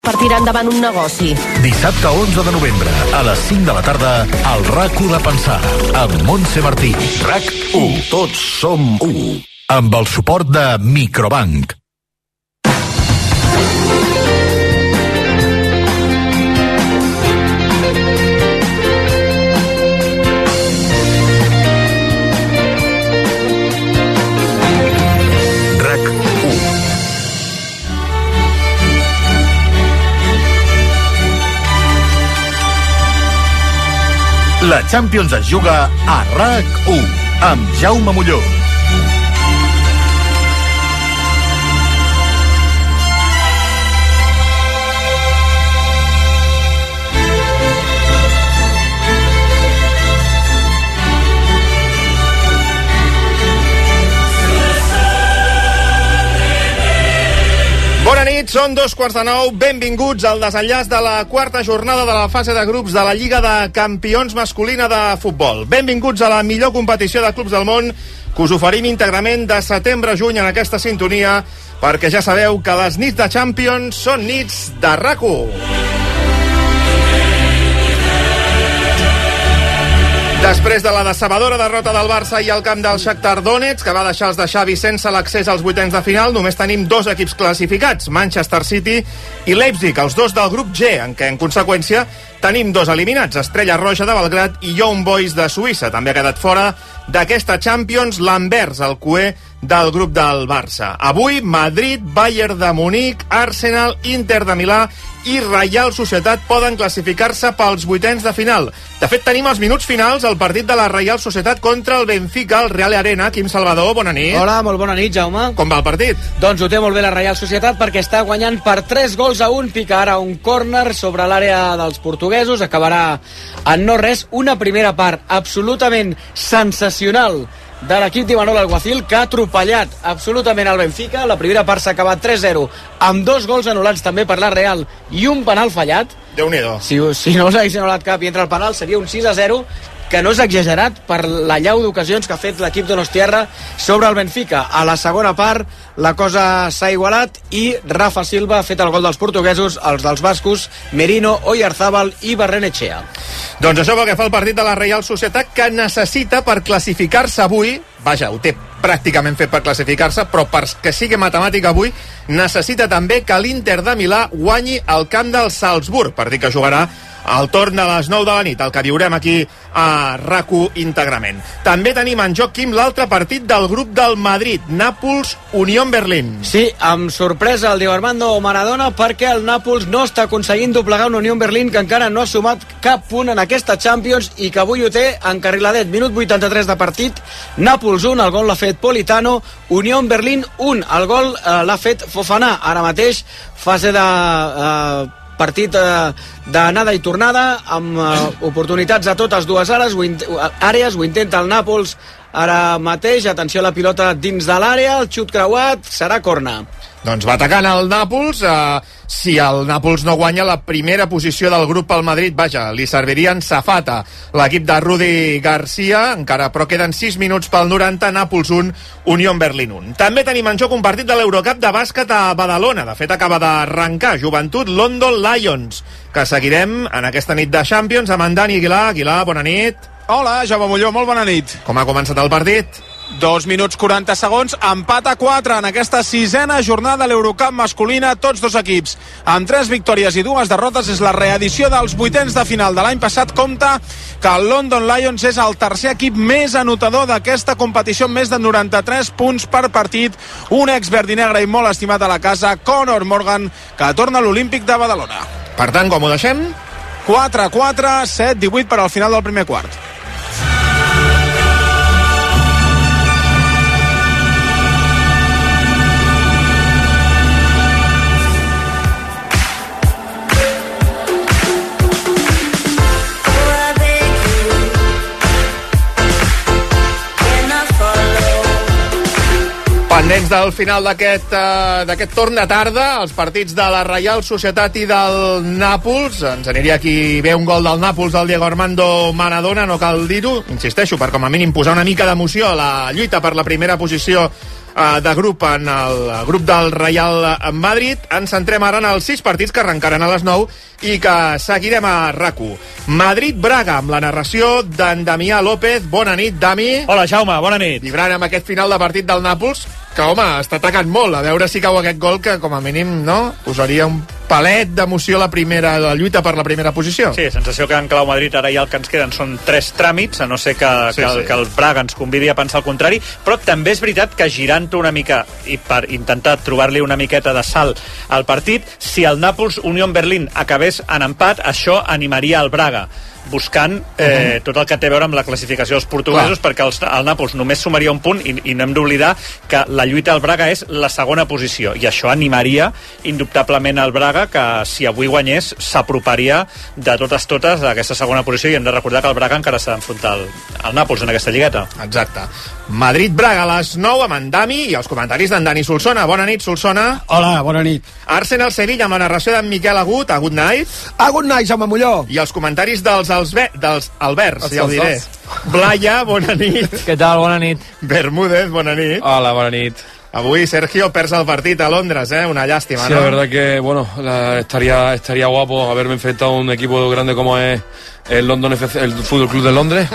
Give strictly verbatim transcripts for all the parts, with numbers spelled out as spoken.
per tirar endavant un negoci. Dissabte onze de novembre, a les cinc de la tarda, al RAC-u de Pensar, amb Montse Martí. RAC-u. Tots som u. Amb el suport de Microbank. La Champions es juga a RAC-u amb Jaume Molló. Bona nit, són dos quarts de nou. Benvinguts al desenllaç de la quarta jornada de la fase de grups de la Lliga de Campions masculina de futbol. Benvinguts a la millor competició de clubs del món que us oferim íntegrament de setembre a juny en aquesta sintonia, perquè ja sabeu que les nits de Champions són nits de RAC-u. Després de la decebedora derrota del Barça i al camp del Shakhtar Donetsk, que va deixar els de Xavi sense l'accés als vuitens de final, només tenim dos equips classificats, Manchester City i Leipzig, els dos del grup G, en què, en conseqüència, tenim dos eliminats, Estrella Roja de Belgrad i Young Boys de Suïssa. També ha quedat fora d'aquesta Champions l'Anvers, el cuer del grup del Barça. Avui, Madrid, Bayern de Munic, Arsenal, Inter de Milà i Reial Societat poden classificar-se pels vuitens de final. De fet, tenim els minuts finals al partit de la Reial Societat contra el Benfica al Real Arena. Quim Salvador, bona nit. Hola, molt bona nit, Jaume. Com va el partit? Doncs ho té molt bé la Reial Societat perquè està guanyant per tres gols a un. Pica ara un córner sobre l'àrea dels portuguesos. Acabarà en no res. Una primera part absolutament sensacional de l'equip d'Imanol Alguacil, que ha atropellat absolutament el Benfica. La primera part s'ha acabat tres zero, amb dos gols anul·lats també per la Real i un penal fallat. Déu-n'hi-do. Si, si no us hagués anul·lat cap i entra el penal, seria un sis a zero, que no és exagerat per la llau d'ocasions que ha fet l'equip donostiarra sobre el Benfica. A la segona part la cosa s'ha igualat i Rafa Silva ha fet el gol dels portuguesos, els dels bascos Merino, Oyarzábal i Barrenechea. Doncs això pel que fa al partit de la Reial Societat, que necessita per classificar-se avui, vaja, ho té pràcticament fet per classificar-se, però perquè sigui matemàtic avui, necessita també que l'Inter de Milà guanyi al camp del Salzburg, partit que jugarà al torn de les nou de la nit, el que viurem aquí a RAC-u íntegrament. També tenim en joc, Quim, l'altre partit del grup del Madrid, Nàpols-Unión Berlín. Sí, amb sorpresa el Diego Armando Maradona, perquè el Nàpols no està aconseguint doblegar un Unión Berlín que encara no ha sumat cap punt en aquesta Champions i que avui ho té encarriladet. Minut vuitanta-tres de partit, Nàpols un, el gol l'ha fet Politano, Unión Berlín un, el gol eh, l'ha fet Fofana. Ara mateix, fase de... Eh, partit eh, d'anada i tornada amb eh, oportunitats a totes dues àrees, ho, àrees, ho intenta el Nàpols ara mateix. Atenció a la pilota dins de l'àrea, el xut creuat, serà corna. Doncs va atacant el Nàpols. Eh, si el Nàpols no guanya, la primera posició del grup pel Madrid, vaja, li serviria en safata l'equip de Rudi Garcia, encara, però queden sis minuts pel noranta, Nàpols un, Unión Berlín un. També tenim en joc un partit de l'Eurocup de bàsquet a Badalona. De fet, acaba d'arrencar Joventut London Lions, que seguirem en aquesta nit de Champions amb en Dani Aguilar. Aguilar, bona nit. Hola, Jaume Molló, molt bona nit. Com ha començat el partit? Dos minuts quaranta segons, empat a quatre en aquesta sisena jornada de l'Eurocup masculina, tots dos equips amb tres victòries i dues derrotes. És la reedició dels vuitens de final de l'any passat. Compta que el London Lions és el tercer equip més anotador d'aquesta competició, amb més de noranta-tres punts per partit. Un ex verdinegre i molt estimat a la casa, Conor Morgan, que torna a l'Olímpic de Badalona. Per tant, com ho deixem? quatre a quatre, set divuit per al final del primer quart. Pendents del final d'aquest uh, d'aquest torn de tarda, els partits de la Reial Societat i del Nàpols. Ens aniria aquí bé un gol del Nàpols del Diego Armando Maradona, no cal dir-ho, insisteixo, per com a mínim posar una mica d'emoció a la lluita per la primera posició uh, de grup en el grup del Real Madrid. Ens centrem ara en els sis partits que arrencaran a les nou i que seguirem a RAC u. Madrid-Braga, amb la narració d'en Damià López. Bona nit, Dami. Hola, Jaume, bona nit. Vibrant amb aquest final de partit del Nàpols, que, home, està atacant molt. A veure si cau aquest gol, que com a mínim, no?, posaria un palet d'emoció la primera, la lluita per la primera posició. Sí, sensació que en clau Madrid ara ja el que ens queden són tres tràmits, a no ser que, sí, que, el, sí. que el Braga ens convidi a pensar el contrari, però també és veritat que girant-ho una mica i per intentar trobar-li una miqueta de sal al partit, si el Nàpols-Unión Berlín acabés en empat, això animaria el Braga, buscant eh, tot el que té a veure amb la classificació dels portuguesos. Clar. Perquè el, el Nàpols només sumaria un punt i, i no hem d'oblidar que la lluita al Braga és la segona posició i això animaria indubtablement al Braga, que si avui guanyés s'aproparia de totes totes a aquesta segona posició, i hem de recordar que el Braga encara s'ha d'enfrontar al, al Nàpols en aquesta lligueta. Exacte. Madrid-Braga a les nou amb en Dami i els comentaris d'en Dani Solsona. Bona nit, Solsona. Hola, bona nit. Arsenal-Sevilla amb la narració d'en Miquel Agut. A good night. A good night, Jaume Molló. I els comentaris dels, els ve, dels Alberts, ja ho diré. Blaya, bona nit. Què tal? Bona nit. Bermúdez, bona nit. Hola, bona nit. Avui, Sergio, perds el partit a Londres, ¿eh? Una lástima, sí, ¿no? Sí, la verdad que, bueno, la, estaría, estaría guapo haberme enfrentado a un equipo grande como es el London F C, el Fútbol Club de Londres.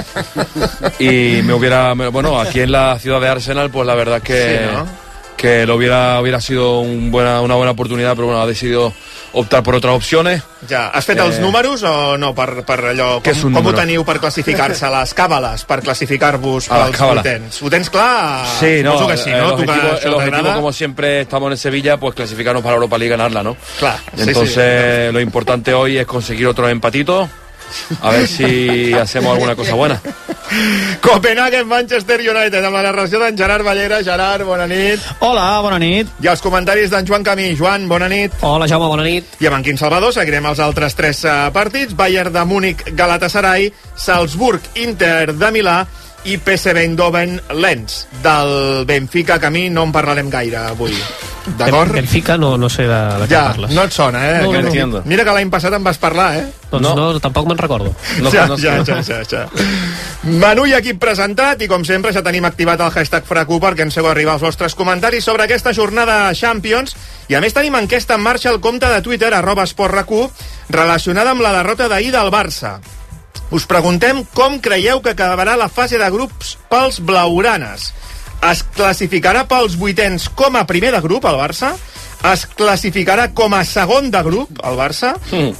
Y me hubiera, bueno, aquí en la ciudad de Arsenal, pues la verdad que, sí, ¿no?, que lo hubiera, hubiera sido un buena, una buena oportunidad, pero bueno, ha decidido optar por otras opciones. Ja, has fet eh... els números o no, per, per allò, com, com ho teniu per classificar-se, les càbales, per classificar-vos pels vuitens? Ho tens clar? Sí, no, que sí, no? El, objetivo, el objetivo, como siempre estamos en Sevilla, pues clasificarnos para Europa League y ganarla, ¿no? Clar, entonces sí, sí. Lo importante hoy es conseguir otros empatitos, a ver si hacemos alguna cosa buena. Copenhagen, Manchester United, amb la narració d'en Gerard Ballera. Gerard, bona nit. Hola, bona nit. I els comentaris d'en Joan Camí. Joan, bona nit. Hola, Jaume, bona nit. I amb en Quim Salvador seguirem els altres tres uh, partits. Bayern de Múnich, Galatasaray, Salzburg, Inter de Milà i P S V Eindhoven, Lens. Del Benfica, Camí, no en parlarem gaire avui. D'acord? Benfica no, no sé de, de què ja, parles. No et sona, eh? No, que, no. Mira que l'any passat em vas parlar, eh? Doncs no, no tampoc me'n recordo. No, ja, no, ja, ja, ja, ja. Menú i equip presentat, i com sempre ja tenim activat el hashtag FRAC u perquè ens feu arribar els vostres comentaris sobre aquesta jornada Champions, i a més tenim enquesta en marxa al compte de Twitter, arroba esportracu, relacionada amb la derrota d'ahir del Barça. Us preguntem com creieu que acabarà la fase de grups pels blaugranes. Es classificarà pels vuitens com a primer de grup, el Barça? Es classificarà com a segon de grup, el Barça? Mm.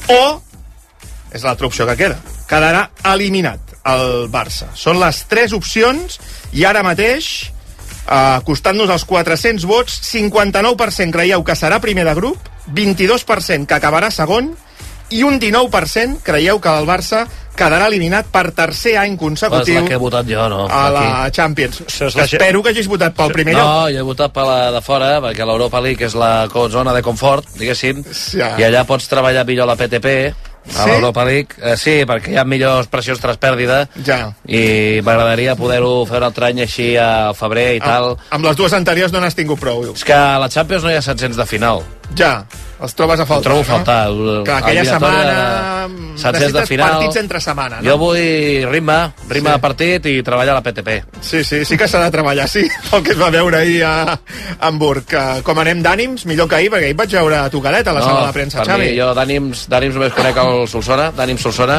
O, és l'altra opció que queda, quedarà eliminat el Barça. Són les tres opcions i ara mateix, eh, costant-nos els quatre-cents vots, cinquanta-nou per cent creieu que serà primer de grup, vint-i-dos per cent que acabarà segon i un dinou per cent creieu que el Barça quedarà eliminat per tercer any consecutiu. És la que he votat jo, no? A la aquí. Champions. Espero que hagis votat pel primer no, lloc. No, jo he votat per la de fora, perquè l'Europa League és la zona de confort, diguéssim, ja. I allà pots treballar millor la P T P, a sí? l'Europa League. Eh, sí, perquè hi ha millors pressions tras pèrdida, ja. I m'agradaria poder-ho fer un altre any així al febrer i amb, tal. Amb les dues anteriors no n'has tingut prou. És que a la Champions no hi ha setzents de final. Ja, els trobes a faltar. Ho trobo a faltar. No? Que aquella setmana necessites final, partits entre setmana, no? Jo vull ritme, ritme sí. de partit i treballar a la P T P. Sí, sí, sí que s'ha de treballar, sí, el que es va veure ahir a Hamburg. Com anem d'ànims, millor que ahir, perquè ahir vaig veure a tocadet a la no, sala de premsa, Xavi. Mi, jo d'ànims, d'ànims només conec el Solsona, d'ànims Solsona.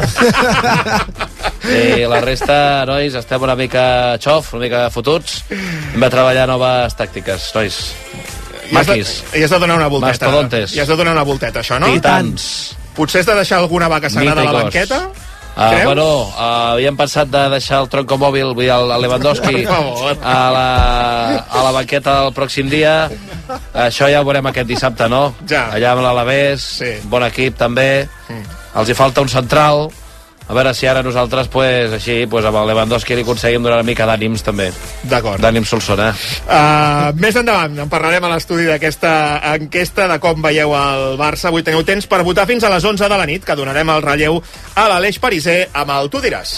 I la resta, nois, estem una mica xof, una mica fotuts. Hem de treballar noves tàctiques, nois. I has, de, I has de donar una volteta. Mastodontes. I has de donar una volteta, això, no? Titans. Potser has de deixar alguna vaca sagrada a la banqueta? Uh, bueno, uh, havíem pensat de deixar el tronco mòbil, vull dir, el Lewandowski a la, a la banqueta del pròxim dia. Això ja ho veurem aquest dissabte, no? Ja. Allà amb l'Alavés, sí. Bon equip també. Mm. Els hi falta un central. A veure si ara nosaltres, pues, així, pues, amb el Lewandowski li aconseguim donar una mica d'ànims, també. D'acord. D'ànims Solsona. Uh, més endavant, en parlarem a l'estudi d'aquesta enquesta de com veieu el Barça. Avui teniu temps per votar fins a les onze de la nit, que donarem el relleu a l'Aleix Pariser amb el Tu diràs.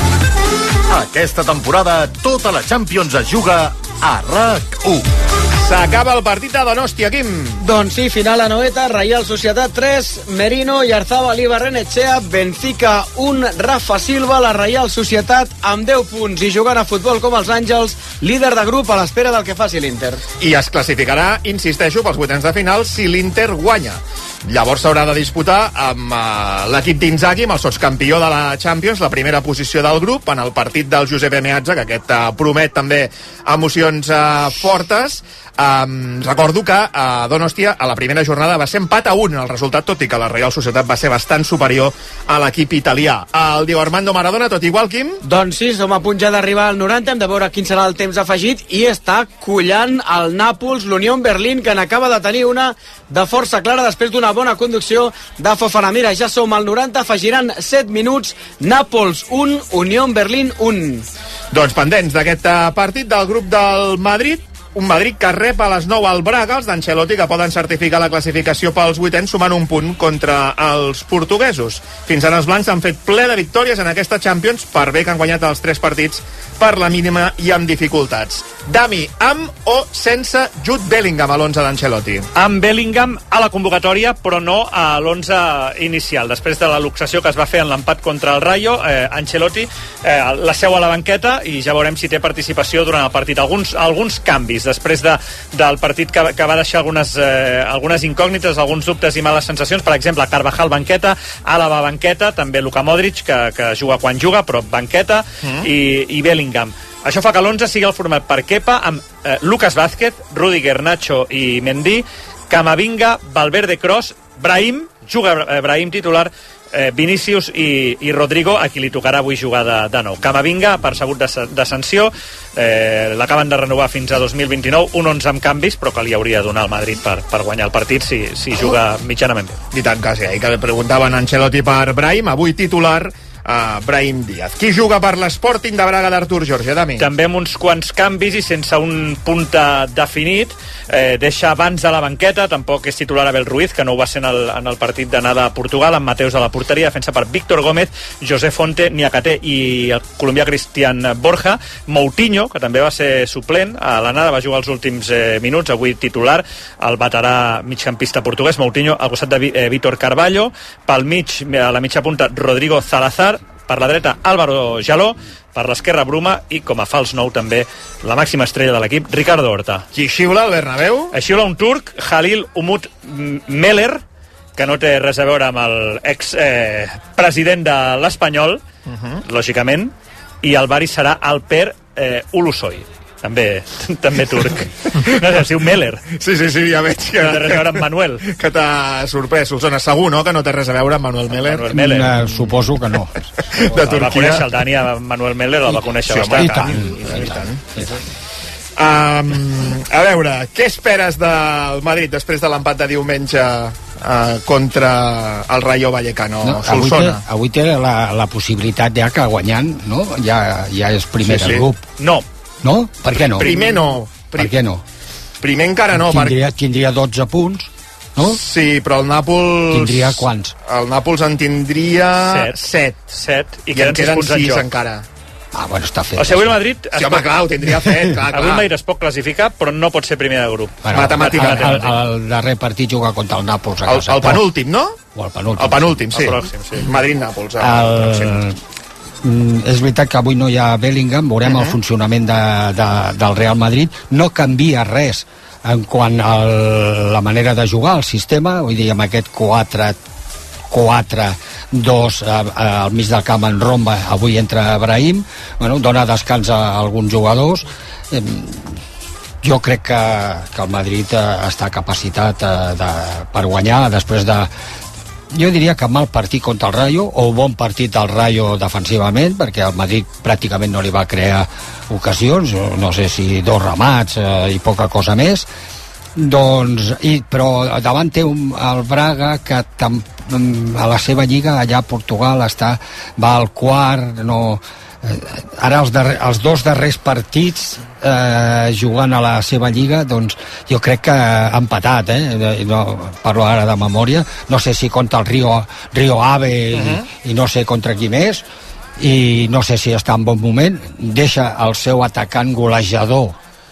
Aquesta temporada tota la Champions es juga a RAC u. S'acaba el partit de Donostia, Quim. Doncs sí, final a Noeta, Real Societat tres, Merino, Yarzabal i Barrenetxea, Benfica un, Rafa Silva, la Real Societat amb deu punts i jugant a futbol com els Àngels, líder de grup a l'espera del que faci l'Inter. I es classificarà, insisteixo, pels vuitens de final si l'Inter guanya. Llavors s'haurà de disputar amb uh, l'equip d'Inzaghi, amb el sotscampió de la Champions, la primera posició del grup, en el partit del Giuseppe Meazza, que aquest uh, promet també emocions uh, fortes. Um, recordo que a uh, Donostia a la primera jornada va ser empat a un el resultat, tot i que la Real Societat va ser bastant superior a l'equip italià. El Diego Armando Maradona, tot igual, Quim? Doncs sí, som a punt ja d'arribar al noranta, hem de veure quin serà el temps afegit, i està collant el Nàpols, l'Unión Berlín, que n'acaba de tenir una de força clara després d'una bona conducció de Fofana. Mira, ja som al noranta, afegiran set minuts, Nàpols un, Unión Berlín un. Doncs pendents d'aquest partit del grup del Madrid, un Madrid que rep a les nou al Braga, els d'Ancelotti, que poden certificar la classificació pels vuitens sumant un punt contra els portuguesos. Fins ara els blancs han fet ple de victòries en aquesta Champions, per bé que han guanyat els tres partits per la mínima i amb dificultats. Dami, amb o sense Jude Bellingham a l'onze d'Ancelotti? Amb Bellingham a la convocatòria, però no a l'onze inicial. Després de la luxació que es va fer en l'empat contra el Rayo, eh, Ancelotti eh, la seu a la banqueta i ja veurem si té participació durant el partit. Alguns, alguns canvis després de, del partit que, que va deixar algunes, eh, algunes incògnites, alguns dubtes i males sensacions. Per exemple, Carvajal banqueta, Álava banqueta, també Luka Modric, que, que juga quan juga, però banqueta, mm. i, i Bellingham. Això fa que l'onze sigui el format per Kepa, amb eh, Lucas Vázquez, Rudiger, Nacho i Mendy, Camavinga, Valverde, Kroos, Brahim, juga eh, Brahim titular, eh, Vinícius i, i Rodrigo, a qui li tocarà avui jugar de, de nou. Camavinga, percebut de, de sanció, eh, l'acaben de renovar fins a dos mil vint-i-nou, un onze amb canvis, però que li hauria de donar al Madrid per, per guanyar el partit si, si juga mitjanament bé. I tant que sí, ahir que preguntaven Ancelotti per Brahim, avui titular Uh, Brahim Díaz. Qui juga per l'Sporting de Braga d'Artur Jorge, Dami? També amb uns quants canvis i sense un punta definit, eh, deixa abans a la banqueta, tampoc és titular Abel Ruiz, que no ho va ser en el, en el partit d'anada a Portugal, amb Mateus a la porteria, defensa per Víctor Gómez, José Fonte, Niakate i el colombià Cristian Borja. Moutinho, que també va ser suplent a l'anada, va jugar els últims eh, minuts, avui titular, el veterà migcampista portuguès. Moutinho al costat de eh, Vítor Carvalho, pel mig, a la mitja punta, Rodrigo Salazar, per la dreta Álvaro Jaló, per l'esquerra Bruma, i com a fals nou també la màxima estrella de l'equip, Ricardo Horta. Qui xiula al Bernabéu? Xiula un turc, Halil Umut Meler, que no té res a veure amb el ex-president eh, de l'Espanyol, uh-huh. lògicament, i el bari serà Alper eh, Ulusoy. També, també turc. No sé, si un Meller. Sí, sí, sí, ja veig que... No té res a veure amb Manuel. Que t'ha sorprès, Solsona. Segur, no?, que no té res a veure amb Manuel Meller. Manuel Meller. Uh, suposo que no. De Turquia. El va conèixer el Dani, Manuel Meller, el va conèixer sí, bastant. I tant, i tant, i tant. I tant. Um, a veure, què esperes del Madrid després de l'empat de diumenge uh, contra el Rayo Vallecano? No, avui té, avui té la, la possibilitat ja que guanyant, no? Ja, ja és primer sí, sí. del grup. No. No? Per què no? Primer no. Per què no? Primer encara no. Tindria, per... tindria dotze punts, no? Sí, però el Nàpols... Tindria quants? El Nàpols en tindria... Set. Set. Set. I, I queden, queden sis, sis encara. Ah, bueno, està fet. O sigui, avui el Madrid... Sí, home, clar, ho tindria fet, clar, clar. Avui el Madrid es pot classificar, però no pot ser primer de grup. Bueno, matemàticament. El, el, el darrer partit juga contra el Nàpols. El, el penúltim, no? O el penúltim. El penúltim, sí. El pròxim, sí. Madrid-Nàpols. El... el... Mm, és veritat que avui no hi ha Bellingham, veurem uh -huh. el funcionament de, de, del Real Madrid. No canvia res en quant a la manera de jugar, el sistema, vull dir, amb aquest quatre quatre dos eh, al mig del camp en romba, avui entra Brahim, bueno, dona descans a alguns jugadors. Eh, jo crec que, que el Madrid eh, està capacitat eh, de, per guanyar després de, jo diria que mal partit contra el Rayo, o bon partit del Rayo defensivament, perquè el Madrid pràcticament no li va crear ocasions, no sé si dos remats eh, i poca cosa més. Doncs, i, però davant té un, el Braga, que tam, a la seva lliga allà a Portugal està, va al quart, no... Ara els, darrer, els dos darrers partits eh, jugant a la seva lliga, doncs jo crec que ha empatat, eh? No, parlo ara de memòria, no sé si contra el Rio, Rio Ave uh-huh. i, i no sé contra qui més, i no sé si està en bon moment. Deixa el seu atacant golejador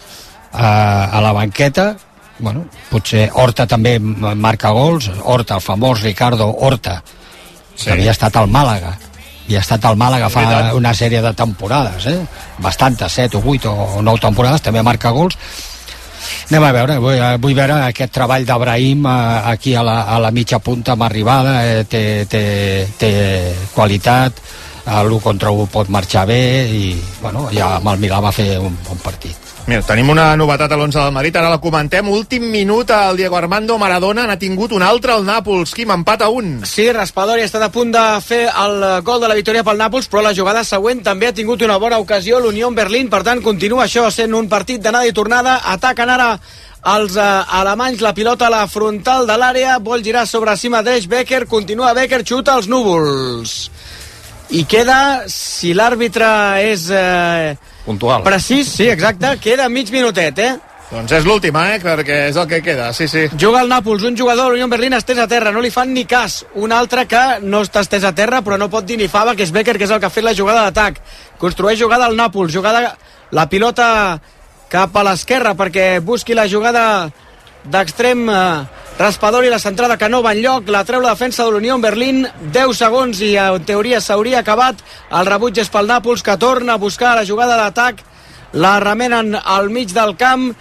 a la banqueta. Bueno, potser Horta també marca gols, Horta, el famós Ricardo Horta, sí, que havia estat al Màlaga, havia estat al Màlaga fa una sèrie de temporades, eh? bastantes, set o vuit o nou temporades, també marca gols. Anem a veure, vull, vull veure aquest treball d'Abrahim aquí a la, a la mitja punta amb arribada, eh, té, té, té qualitat, l'u contra u pot marxar bé i bueno, ja amb el Milà va fer un bon partit. Mira, tenim una novetat a l'onze del Madrid, ara la comentem. Últim minut, el Diego Armando Maradona n'ha tingut un altre al Nàpols. Quim, empat a un. Sí, Raspadori ha estat a punt de fer el gol de la victòria pel Nàpols, però la jugada següent també ha tingut una bona ocasió l'Unió Berlín, per tant continua això sent un partit d'anada i tornada. Ataquen ara els eh, alemanys, la pilota a la frontal de l'àrea, vol girar sobre si mateix Becker, continua Becker, xuta als núvols. I queda, si l'àrbitre és... Eh, puntual. Precís, sí, exacte, queda mig minutet, eh? Doncs és l'última, eh? Perquè és el que queda, sí, sí. Juga el Nàpols, un jugador de l'Unió Berlín estès a terra, no li fan ni cas. Un altre que no està estès a terra, però no pot dir ni fava, que és Becker, que és el que ha fet la jugada d'atac. Construeix jugada al Nàpols, jugada la pilota cap a l'esquerra perquè busqui la jugada d'extrem eh, Raspadori, la centrada que no va enlloc, la treu la defensa de l'Unió Berlín, deu segons i en teoria s'hauria acabat. El rebuig és pel Nàpols, que torna a buscar la jugada d'atac, la remenen al mig del camp,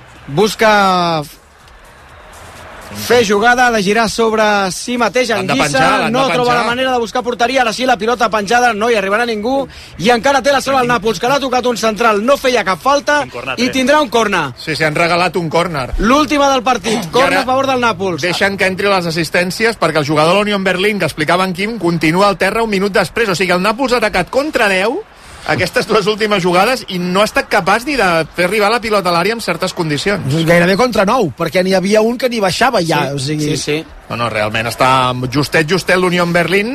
busca fer jugada, de girar sobre si mateix en Guissa, no troba la manera de buscar porteria, ara sí la pilota penjada, no hi arribarà ningú, i encara té la sola el Nàpols, que l'ha tocat un central, no feia cap falta i tindrà un córner. Sí, sí, han regalat un córner. L'última del partit, córner a favor del Nàpols. Deixen que entri les assistències perquè el jugador de l'Unió Berlín, que explicava en Quim, continua al terra un minut després, o sigui, el Nàpols ha atacat contra deu aquestes dues últimes jugades i no ha estat capaç ni de fer arribar la pilota a l'àrea en certes condicions. Gairebé contra nou, perquè n'hi havia un que n'hi baixava ja. Sí, o sigui... sí, sí. No, no, realment està justet, justet l'Unió Berlín.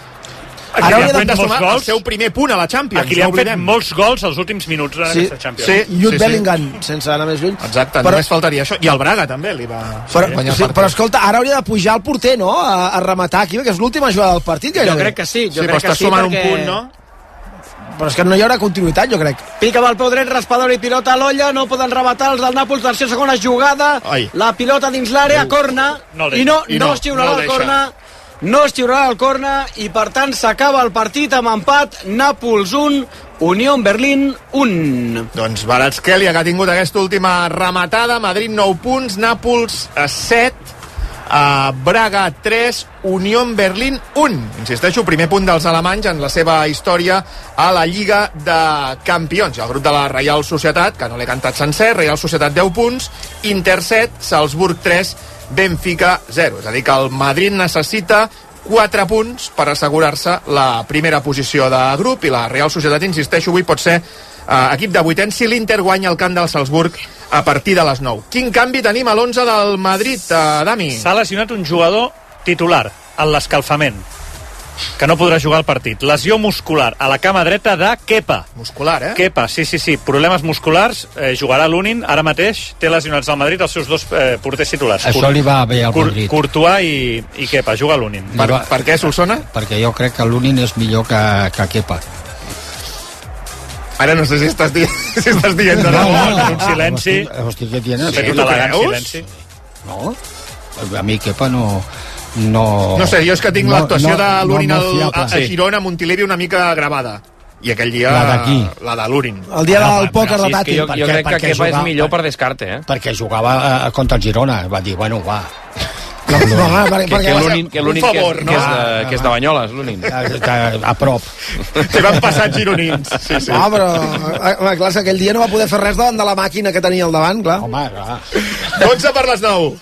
Ara hauria de sumar el seu primer punt a la Champions. Aquí li han fet molts gols als últims minuts en sí, aquesta Champions. Sí, i un sí, Bellingham, sí, sense anar més lluny. Exacte, però... només faltaria això. I el Braga també li va... Però, sí, sí, però escolta, ara hauria de pujar el porter, no?, a, a rematar aquí, perquè és l'última jugada del partit. Jo crec que sí, jo sí, crec que sí, perquè... un punt, no? Però és que no hi haurà continuïtat, jo crec. Pica amb el peu dret, Raspadori, pilota a l'olla, no poden rematar els del Nàpols, tercera segona jugada, Ai. La pilota dins l'àrea, corna, no i no, I no, no es xiurarà no el corna, no es xiurarà el corna, i per tant s'acaba el partit amb empat, Nàpols un, Unió Berlín un. Doncs Kvaratskhelia, que ha tingut aquesta última rematada, Madrid nou punts, Nàpols set, a Braga tres, Unió Berlín un. Insisteixo, primer punt dels alemanys en la seva història a la Lliga de Campions. El grup de la Reial Societat, que no l'he cantat sencer, Reial Societat deu punts, Inter set, Salzburg tres, Benfica zero. És a dir, que el Madrid necessita quatre punts per assegurar-se la primera posició de grup i la Reial Societat, insisteixo, avui pot ser uh, equip de vuitens si l'Inter guanya el camp del Salzburg a partir de les nou. Quin canvi tenim a l'onze del Madrid, uh, Dami? S'ha lesionat un jugador titular en l'escalfament, que no podrà jugar el partit. Lesió muscular a la cama dreta de Kepa. Muscular, eh? Kepa, sí, sí, sí. Problemes musculars, eh, jugarà l'Unin, ara mateix té lesionats al Madrid els seus dos eh, porters titulars. Això Cur li va bé al Madrid. Courtois i, i Kepa, juga a l'Unin. Per, per què, Solsona? Perquè jo crec que l'Unin és millor que, que Kepa. Ara no sé si estàs dient, si estàs dient de no, nou. No, no, un silenci. Hosti, què tienes? Ha fet un elegant silenci. No, a mi Kepa no... No, no sé, jo és que tinc no, l'actuació no, de l'Urin no, no a, a sí. Girona, a Montilivi, una mica gravada. I aquell dia... La d'aquí. La de l'Urin. El dia del pòquer de Tati. Sí, jo, jo crec que Kepa és millor per descarte, eh? Perquè jugava uh, contra el Girona. Va dir, bueno, va... No, no, no, perquè, que, que l'únic que, un favor, que, no? que, és de, que és de Banyoles, l'únic. A, a, a prop. Se van passar gironins. Sí, sí. No, però home, clar, aquell dia no va poder fer res davant de la màquina que tenia al davant, clar. Home, clar. dotze per les nou.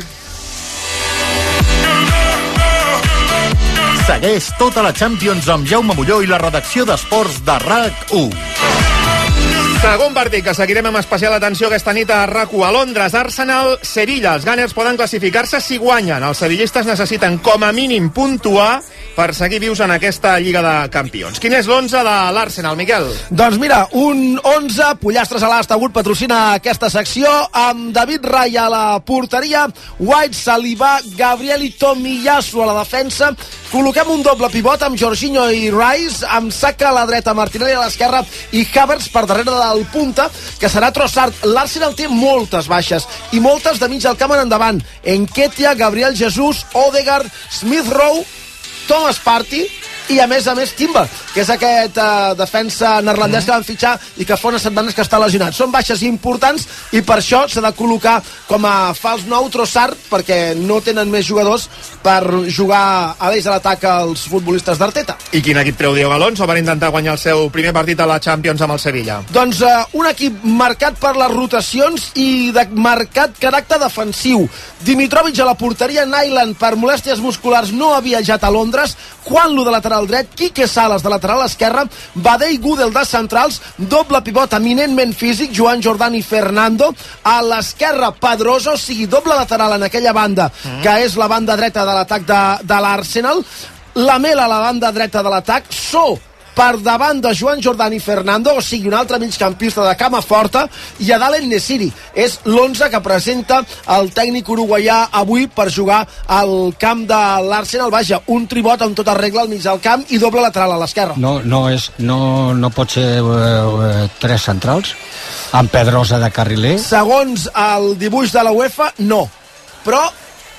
Segueix tota la Champions amb Jaume Molló i la redacció d'Esports de RAC u. Segon partit que seguirem amb especial atenció aquesta nit a RAC u. A Londres, Arsenal-Sevilla. Els Gunners poden classificar-se si guanyen. Els sevillistes necessiten com a mínim puntuar per seguir vius en aquesta Lliga de Campions. Quin és l'onze de l'Arsenal, Miquel? Doncs mira, un onze, Pollastres a l'Astagut patrocina aquesta secció, amb David Raya a la porteria, White, Saliba, Gabriel i Tomiyasu a la defensa, col·loquem un doble pivot amb Jorginho i Rice, amb Saka a la dreta, Martinelli a l'esquerra i Havertz per darrere del punta, que serà Trossard. L'Arsenal té moltes baixes i moltes de mig del camp en endavant. Nketiah, Gabriel Jesus, Odegaard, Smith Rowe, Thomas Partey i a més a més Timber, que és aquest uh, defensa neerlandès mm. que van fitxar i que fa unes setmanes que està lesionat. Són baixes importants i per això s'ha de col·locar com a fals nou Trossard, perquè no tenen més jugadors per jugar a l'eix de l'atac als futbolistes d'Arteta. I quin equip treu Diego Alonso per intentar guanyar el seu primer partit a la Champions amb el Sevilla? Doncs uh, un equip marcat per les rotacions i de marcat caràcter defensiu. Dimitrovic a la porteria, Nyland per molèsties musculars no ha viatjat a Londres, Juanlu de lateral dret, Quique Salas de lateral esquerra, Badei Gudel de centrals, doble pivot eminentment físic, Joan Jordan i Fernando, a l'esquerra Pedrosa, o sigui, doble lateral en aquella banda, mm. que és la banda dreta de l'atac de, de l'Arsenal, Lamela a la banda dreta de l'atac, So per davant de Joan Jordan i Fernando, o sigui, un altre migcampista de cama forta, i a dalt Nesiri. És l'onze que presenta el tècnic uruguaià avui per jugar al camp de l'Arsenal. Vaja, un tribot amb tota regla al mig del camp i doble lateral a l'esquerra. No, no, és, no, no pot ser eh, tres centrals amb Pedrosa de carriler? Segons el dibuix de la UEFA, no. Però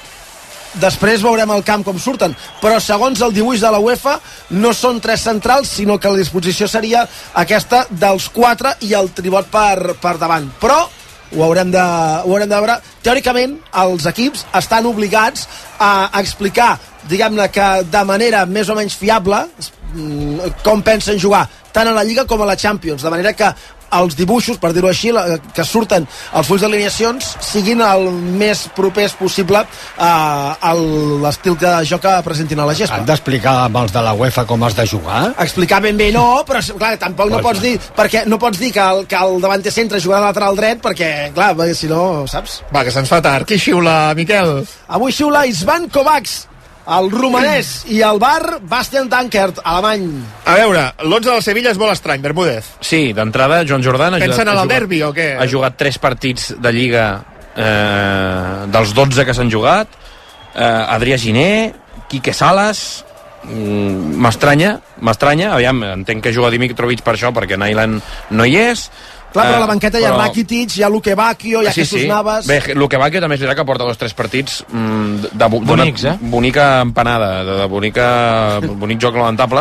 després veurem el camp com surten, però segons el dibuix de la UEFA no són tres centrals, sinó que la disposició seria aquesta dels quatre i el tribot per, per davant. Però ho haurem de, ho haurem de veure. Teòricament els equips estan obligats a explicar, diguem-ne, que de manera més o menys fiable com pensen jugar tant a la Lliga com a la Champions, de manera que els dibuixos, per dir-ho així, que surten els fulls d'alineacions siguin el més propers possible a l'estil de joc que presentin a la gespa. Han d'explicar amb els de la UEFA com has de jugar? Explicar ben bé no, però clar, tampoc no pots dir, perquè no pots dir que el, que el davanter centre jugarà de lateral dret, perquè clar, si no, saps? Va, que se'ns fa tard. Qui xiula, Miquel? Avui xiula Isvan Kovacs, el romanès, i el bar Bastian Dankert, alemany. A veure, l'onze del Sevilla és molt estrany, Bermúdez. Sí, d'entrada, Joan Jordan ha Pensen jugat, en el derbi o què? Ha jugat tres partits de Lliga eh, dels dotze que s'han jugat. eh, Adrià Giner, Quique Salas. M'estranya, m'estranya, aviam, entenc que juga Dimitrovic per això, perquè Nyland no hi és. Clar, però a la banqueta hi ha però... Rakitic, hi ha Luque Bacchio, hi ha sí, Jesús sí. Navas... Bé, Luque Bacchio també és veritat que porta dos tres partits mm, de, de, bonics, eh? bonica empanada, de, de bonica, bonic joc lamentable.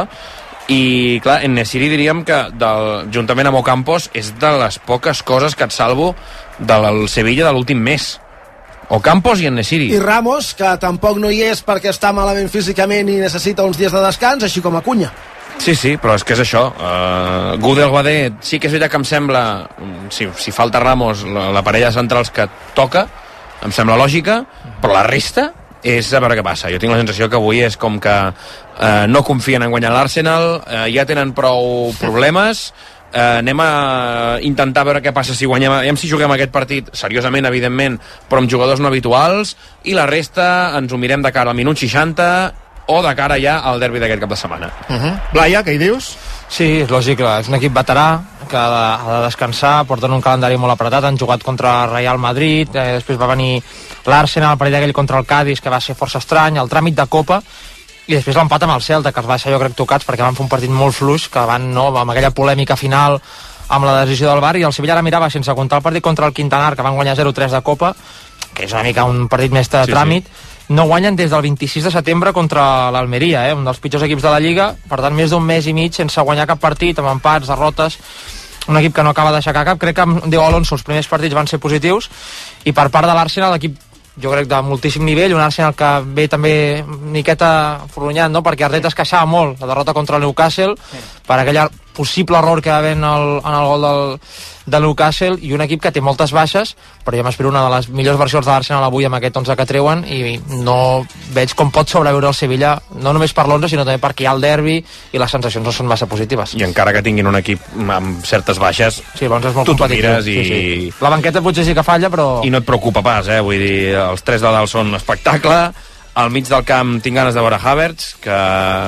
I, clar, en Nesiri diríem que, del, juntament amb Ocampos, és de les poques coses que et salvo del Sevilla de l'últim mes. Ocampos i en Nesiri. I Ramos, que tampoc no hi és perquè està malament físicament i necessita uns dies de descans, així com Acuña. Sí, sí, però és que és això. Uh, Gudel Guadé, sí que és veritat que em sembla, si, si falta Ramos, la, la parella de centrals que toca, em sembla lògica, però la resta és a veure què passa. Jo tinc la sensació que avui és com que uh, no confien en guanyar l'Arsenal, uh, ja tenen prou problemes, uh, anem a intentar veure què passa si guanyem, aviam si juguem aquest partit seriosament, evidentment, però amb jugadors no habituals, i la resta ens ho mirem de cara al minut seixanta o de cara ja al derbi d'aquest cap de setmana. Uh -huh. Laia, què hi dius? Sí, és lògic, és un equip veterà que ha de, ha de descansar, porten un calendari molt apretat, han jugat contra el Real Madrid, eh, després va venir l'Arsenal, el partit aquell contra el Cádiz, que va ser força estrany, el tràmit de Copa, i després l'empat amb el Celta, que els va deixar jo crec tocats perquè van fer un partit molt fluix, que van, no, amb aquella polèmica final amb la decisió del V A R, i el Sevilla ara mirava, sense comptar el partit contra el Quintanar, que van guanyar zero tres de Copa, que és una mica un partit més de sí, tràmit, sí. No guanyen des del vint-i-sis de setembre contra l'Almeria, eh? Un dels pitjors equips de la Lliga, per tant més d'un mes i mig sense guanyar cap partit, amb empats, derrotes, un equip que no acaba d'aixecar cap. Crec que amb Diego Alonso els primers partits van ser positius, i per part de l'Arsenal l'equip jo crec de moltíssim nivell, un Arsenal que ve també miqueta forlonyant, no? Perquè Arteta es queixava molt la derrota contra el Newcastle, sí. Per aquell possible error que va haver en el, en el gol del, del Newcastle, i un equip que té moltes baixes, però jo m'espero una de les millors versions de l'Arsenal avui amb aquest onze que treuen, i no veig com pot sobreviure el Sevilla, no només per l'onze, sinó també perquè hi ha el derbi i les sensacions no són massa positives. I encara que tinguin un equip amb certes baixes, sí, és molt tu t'ho mires i... Sí, sí. La banqueta potser sí que falla, però... I no et preocupa pas, eh? Vull dir, els tres de dalt són espectacle, al mig del camp tinc ganes de veure Havertz, que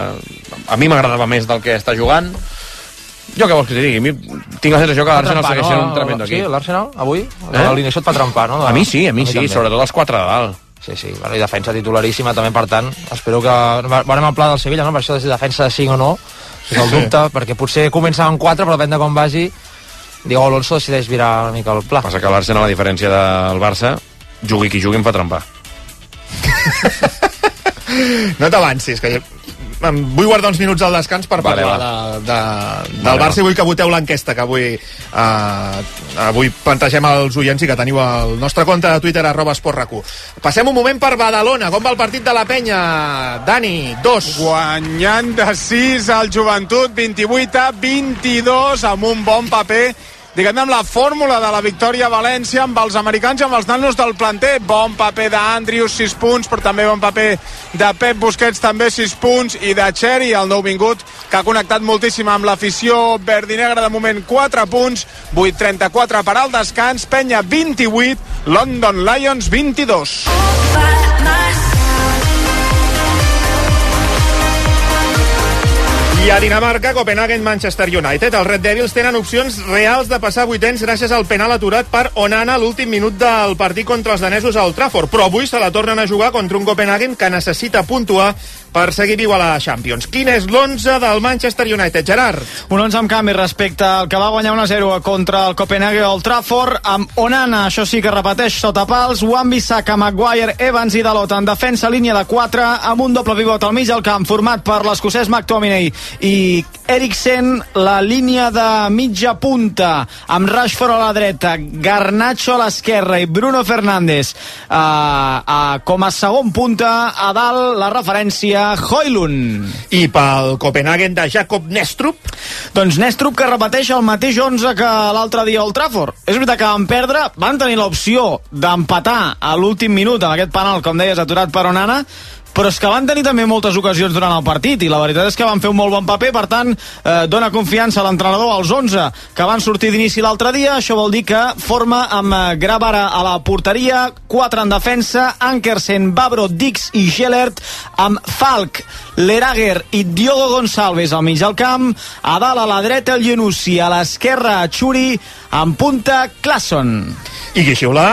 a mi m'agradava més del que està jugant. Jo què vols que t'hi digui? Mi, tinc la sensació que l'Arsenal segueix sent un tremendo equip. Sí, l'Arsenal, avui? Eh? L'alineació et fa trempar, no? De... A mi sí, a mi, a mi sí, també. Sobretot els quatre de dalt. Sí, sí, bueno, i defensa titularíssima també, per tant, espero que... Veurem el pla del Sevilla, no?, per això de si defensa de cinc o no, és el dubte, sí. perquè potser comença amb quatre, però depèn de com vagi, Diego Alonso decideix virar una mica el pla. Passa que l'Arsenal, a la diferència del Barça, jugui qui jugui em fa trempar. No t'avancis, que vull guardar uns minuts al descans per vale, parlar va. de, de, del vale, Barça, i vull que voteu l'enquesta que avui uh, avui plantegem als oients i que teniu al nostre compte de Twitter arroba esportracu. Passem un moment per Badalona. Com va el partit de la penya? Dani, dos. Guanyant de sis al Joventut, vint-i-vuit a vint-i-dos, amb un bon paper, diguem-ne, amb la fórmula de la victòria a València, amb els americans i amb els nanos del planter. Bon paper d'Andrius, sis punts, però també bon paper de Pep Busquets, també sis punts, i de Cherry, el nouvingut, que ha connectat moltíssim amb l'afició verdinegra. De moment, quatre punts, vuit trenta-quatre per al descans. Penya vint-i-vuit, London Lions vint-i-dos. I a Dinamarca, Copenhagen, Manchester United. Els Red Devils tenen opcions reals de passar vuitens gràcies al penal aturat per Onana a l'últim minut del partit contra els danesos a Old Trafford, però avui se la tornen a jugar contra un Copenhagen que necessita puntuar per seguir viu a la Champions. Quin és l'onze del Manchester United, Gerard? Un onze amb canvi respecte al que va guanyar un a zero contra el Copenhagen a Old Trafford, amb Onana, això sí que repeteix, sota pals, Wan-Bissaka, Maguire, Evans i Dalot en defensa, línia de quatre, amb un doble pivot al mig del camp, format per l'escocès McTominay i Eriksen, la línia de mitja punta, amb Rashford a la dreta, Garnacho a l'esquerra i Bruno Fernández uh, uh, com a segon punta, a dalt la referència Højlund. I pel Copenhagen de Jakob Nestrup? Doncs Nestrup, que repeteix el mateix onze que l'altre dia al Trafford. És veritat que van perdre, van tenir l'opció d'empatar a l'últim minut amb aquest penal, com deies, aturat per Onana, però és que van tenir també moltes ocasions durant el partit, i la veritat és que van fer un molt bon paper. Per tant, eh, dona confiança a l'entrenador als onze que van sortir d'inici l'altre dia. Això vol dir que forma amb Gravara a la porteria, quatre en defensa, Ankersen, Babro, Dix i Gellert, amb Falk, Lerager i Diogo Gonçalves al mig del camp, a dalt a la dreta el Yunussi, a l'esquerra Churi, en punta Claesson. I qui xiula?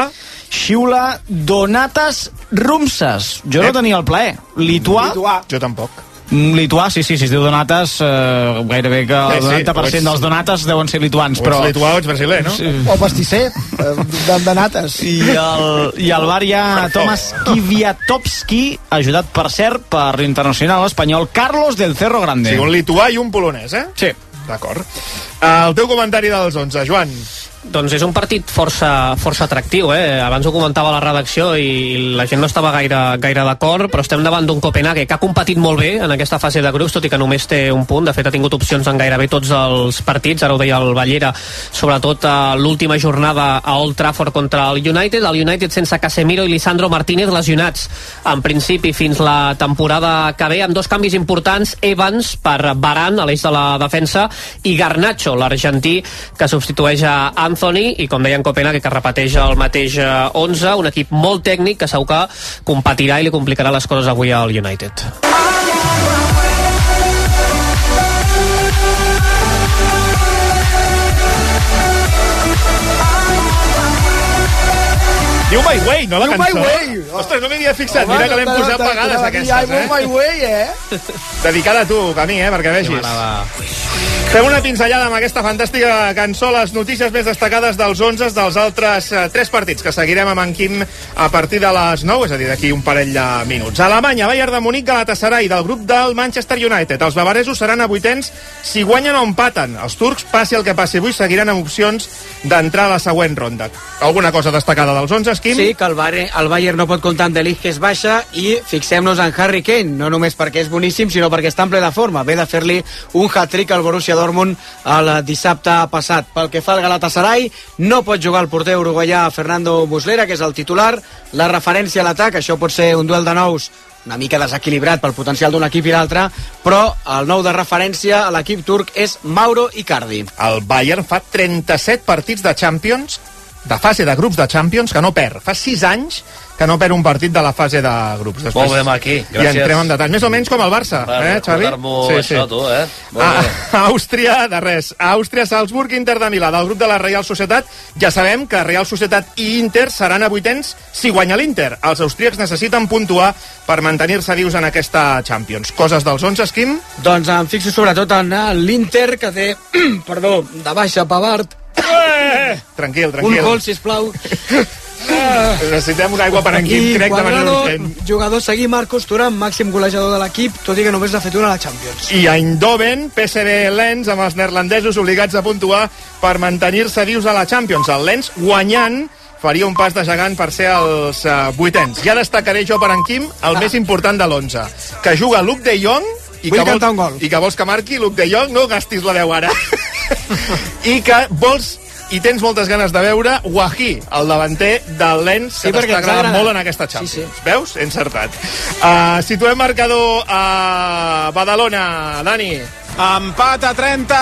Xiula Donatas Rumsas. Jo no tenia el plaer. Lituà. Lituà. Jo tampoc. Lituà, sí, sí, si es diu Donatas, eh, gairebé que el sí, noranta per cent ets... dels Donatas deuen ser lituans. O però... ets lituà o ets brasiler, no? Sí. O pastisser, de, de nates. I el, i el bar hi ha Tomas Kwiatkowski, ajudat, per cert, per l'internacional espanyol Carlos del Cerro Grande. Sí, un lituà i un polonès, eh? Sí. D'acord. El teu comentari dels onze, Joan. Doncs és un partit força, força atractiu, eh? Abans ho comentava la redacció i la gent no estava gaire, gaire d'acord, però estem davant d'un Copenhague que ha competit molt bé en aquesta fase de grups, tot i que només té un punt. De fet, ha tingut opcions en gairebé tots els partits. Ara ho deia el Ballera, sobretot a l'última jornada a Old Trafford contra el United. El United sense Casemiro i Lisandro Martínez lesionats, en principi, fins la temporada que ve, amb dos canvis importants: Evans per Varane a l'eix de la defensa i Garnacho, l'argentí, que substitueix a Anthony, i com deia en Copenhague, que repeteix el mateix onze, un equip molt tècnic que segur que competirà i li complicarà les coses avui al United. Diu My Way, no la Diu cançó? My Way. Ostres, no m'hi havia fixat. Home, Mira que l'hem no, posat no, pagades, no, aquestes, no, eh? My Way, eh? Dedicada a tu, Camí, eh? Perquè vegis. Fem una pinzellada amb aquesta fantàstica cançó, les notícies més destacades dels onze dels altres eh, tres partits que seguirem amb en Quim a partir de les nou, és a dir, d'aquí un parell de minuts. Alemanya, Bayern de Munic, Galatasaray, del grup del Manchester United. Els bavaresos seran a vuitens si guanyen o empaten. Els turcs, passi el que passi avui, seguiran amb opcions d'entrar a la següent ronda. Alguna cosa destacada dels onze, Quim? Sí, que el Bayern, el Bayern no pot comptar amb De Ligt, que és baixa, i fixem-nos en Harry Kane, no només perquè és boníssim, sinó perquè està en ple de forma. Ve de fer-li un hat-trick al Borussia Dortmund el dissabte passat. Pel que fa al Galatasaray, no pot jugar el porter uruguaià Fernando Muslera, que és el titular. La referència a l'atac, això pot ser un duel de nous una mica desequilibrat pel potencial d'un equip i l'altre, però el nou de referència a l'equip turc és Mauro Icardi. El Bayern fa trenta-set partits de Champions, de fase de grups de Champions, que no perd. Fa sis anys que no perd un partit de la fase de grups. Després, molt bé, Maqui, gràcies. I entrem en detalls, més o menys com el Barça, eh, Xavi? Sí, sí. Això, tu, eh? A, a Àustria, de res. A Àustria, Salzburg, Inter de Milà, del grup de la Real Societat. Ja sabem que Real Societat i Inter seran a vuitens si guanya l'Inter. Els austríacs necessiten puntuar per mantenir-se vius en aquesta Champions. Coses dels onze, Quim? Doncs em fixo sobretot en l'Inter, que té, perdó, de baixa Pavard. Eh! Tranquil, tranquil. Un gol, sisplau. Ah, necessitem una aigua per en Quim, crec, de manera urgent. Jugador seguir Marcos Thuram, màxim golejador de l'equip, tot i que només n'ha fet una a la Champions. I a Eindhoven, P S V Lens, amb els neerlandesos obligats a puntuar per mantenir-se vius a la Champions. El Lens, guanyant, faria un pas de gegant per ser els uh, vuitens. Ja destacaré jo per en Quim el ah. més important de l'onze, que juga Luke de Jong i Vull que, vols, un gol. i que vols que marqui Luke de Jong, no gastis la deu ara. I que vols i tens moltes ganes de veure Wahi, el davanter del Lens, que sí, t'està agradant molt en aquesta Champions. Sí, sí. Veus? He encertat. Uh, situem marcador a Badalona, Dani. Empat a trenta,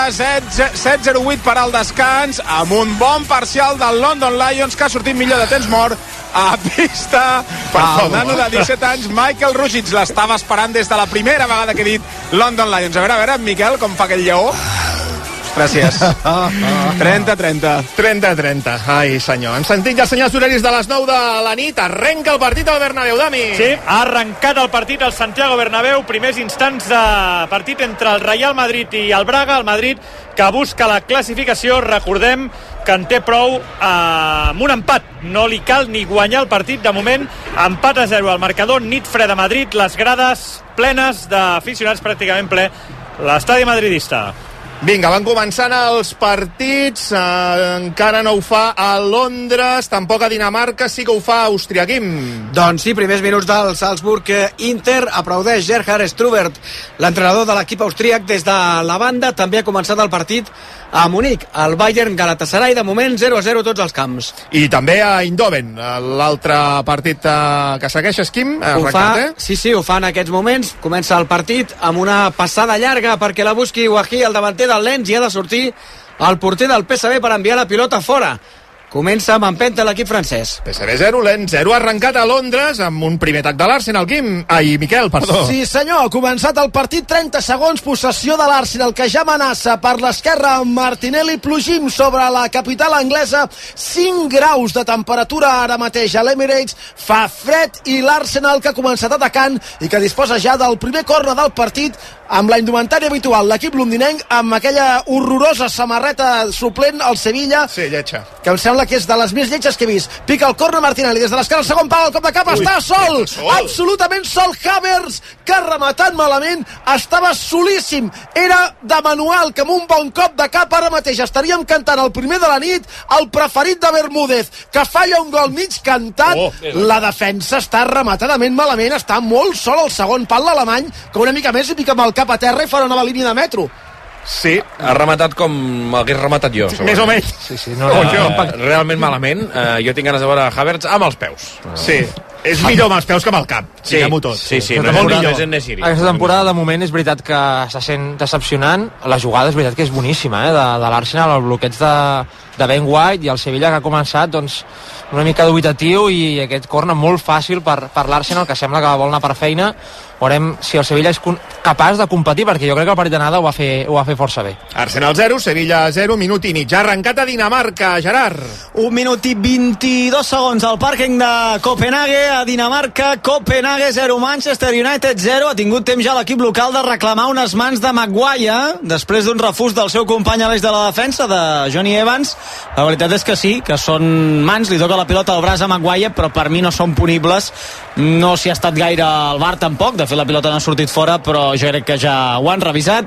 set zero vuit per al descans, amb un bon parcial del London Lions, que ha sortit millor de temps mort a pista. El nano de disset anys, Michael Rusic, l'estava esperant des de la primera vegada que he dit London Lions. A veure, a veure, Miquel, com fa aquell lleó. Gràcies. trenta a trenta. trenta a trenta. Ai, senyor. Hem sentit ja els senyals horaris de les nou de la nit. Arrenca el partit al Bernabéu, Dami. Sí, ha arrencat el partit al Santiago Bernabéu. Primers instants de partit entre el Real Madrid i el Braga. El Madrid que busca la classificació. Recordem que en té prou eh, amb un empat. No li cal ni guanyar el partit. De moment, empat a zero al marcador. Nit freda a Madrid. Les grades plenes d'aficionats, pràcticament ple l'estadi madridista. Vinga, van començant els partits, eh, encara no ho fa a Londres, tampoc a Dinamarca, sí que ho fa a Àustria, Quim. Doncs sí, primers minuts del Salzburg. Inter aplaudeix Gerhard Strubert, l'entrenador de l'equip austríac, des de la banda. També ha començat el partit a Munic, el Bayern Galatasaray, de moment zero a zero tots els camps. I també a Eindhoven, l'altre partit eh, que segueixes, Quim. Ho fa, sí, sí, ho fa en aquests moments. Comença el partit amb una passada llarga perquè la busqui Wahi, el davanter del Lens, i ha de sortir el porter del P S V per enviar la pilota fora. Comença amb empenta l'equip francès. P S V zero, Lens zero, ha arrencat a Londres amb un primer atac de l'Arsenal, Quim. Ai, Miquel, perdó. Sí, senyor, ha començat el partit, trenta segons, possessió de l'Arsenal, que ja amenaça per l'esquerra amb Martinelli. Plogim sobre la capital anglesa, cinc graus de temperatura ara mateix a l'Emirates, fa fred, i l'Arsenal, que ha començat atacant i que disposa ja del primer corner del partit, amb la indumentària habitual, l'equip londinenc, amb aquella horrorosa samarreta suplent al Sevilla. Sí, lletja. Que em sembla que és de les més lletges que he vist. Pica el corner Martinelli des de l'esquerra, el segon pal, el cop de cap. Ui, està sol, sol, absolutament sol. Havertz, que ha rematat malament, estava solíssim, era de manual, que amb un bon cop de cap ara mateix estaríem cantant el primer de la nit, el preferit de Bermúdez, que falla un gol mig cantat. Oh, la defensa està rematadament malament, està molt sol al segon pal l'alemany, que una mica més i pica amb el cap a terra i fa una nova línia de metro. Sí, ha rematat com hagués rematat jo. Sí, més o menys. Sí, sí, no, no, no, realment malament. Uh, jo tinc ganes de veure Havertz amb els peus. Sí, és millor amb els peus que amb el cap. Sí, tot. sí, sí. No, no, no, no, no, aquesta temporada, de moment, és veritat que està sent decepcionant. La jugada és veritat que és boníssima, eh, de, de l'Arsenal, el bloqueig de, de Ben White, i el Sevilla, que ha començat doncs, una mica dubitatiu, i aquest corner molt fàcil per, per l'Arsenal, que sembla que vol anar per feina. Veurem si el Sevilla és capaç de competir, perquè jo crec que el partit d'anada ho, va fer, ho va fer força bé. Arsenal zero, Sevilla zero, minut i mig. Ja ha arrencat a Dinamarca, Gerard. Un minut i vint-i-dos segons al pàrquing de Copenhague, a Dinamarca. Copenhague zero, Manchester United zero. Ha tingut temps ja l'equip local de reclamar unes mans de Maguire, després d'un refús del seu company a l'eix de la defensa, de Johnny Evans. La veritat és que sí, que són mans, li toca la pilota al braç a Maguire, però per mi no són punibles. No s'hi ha estat gaire al V A R tampoc, de fet la pilota no ha sortit fora, però jo crec que ja ho han revisat.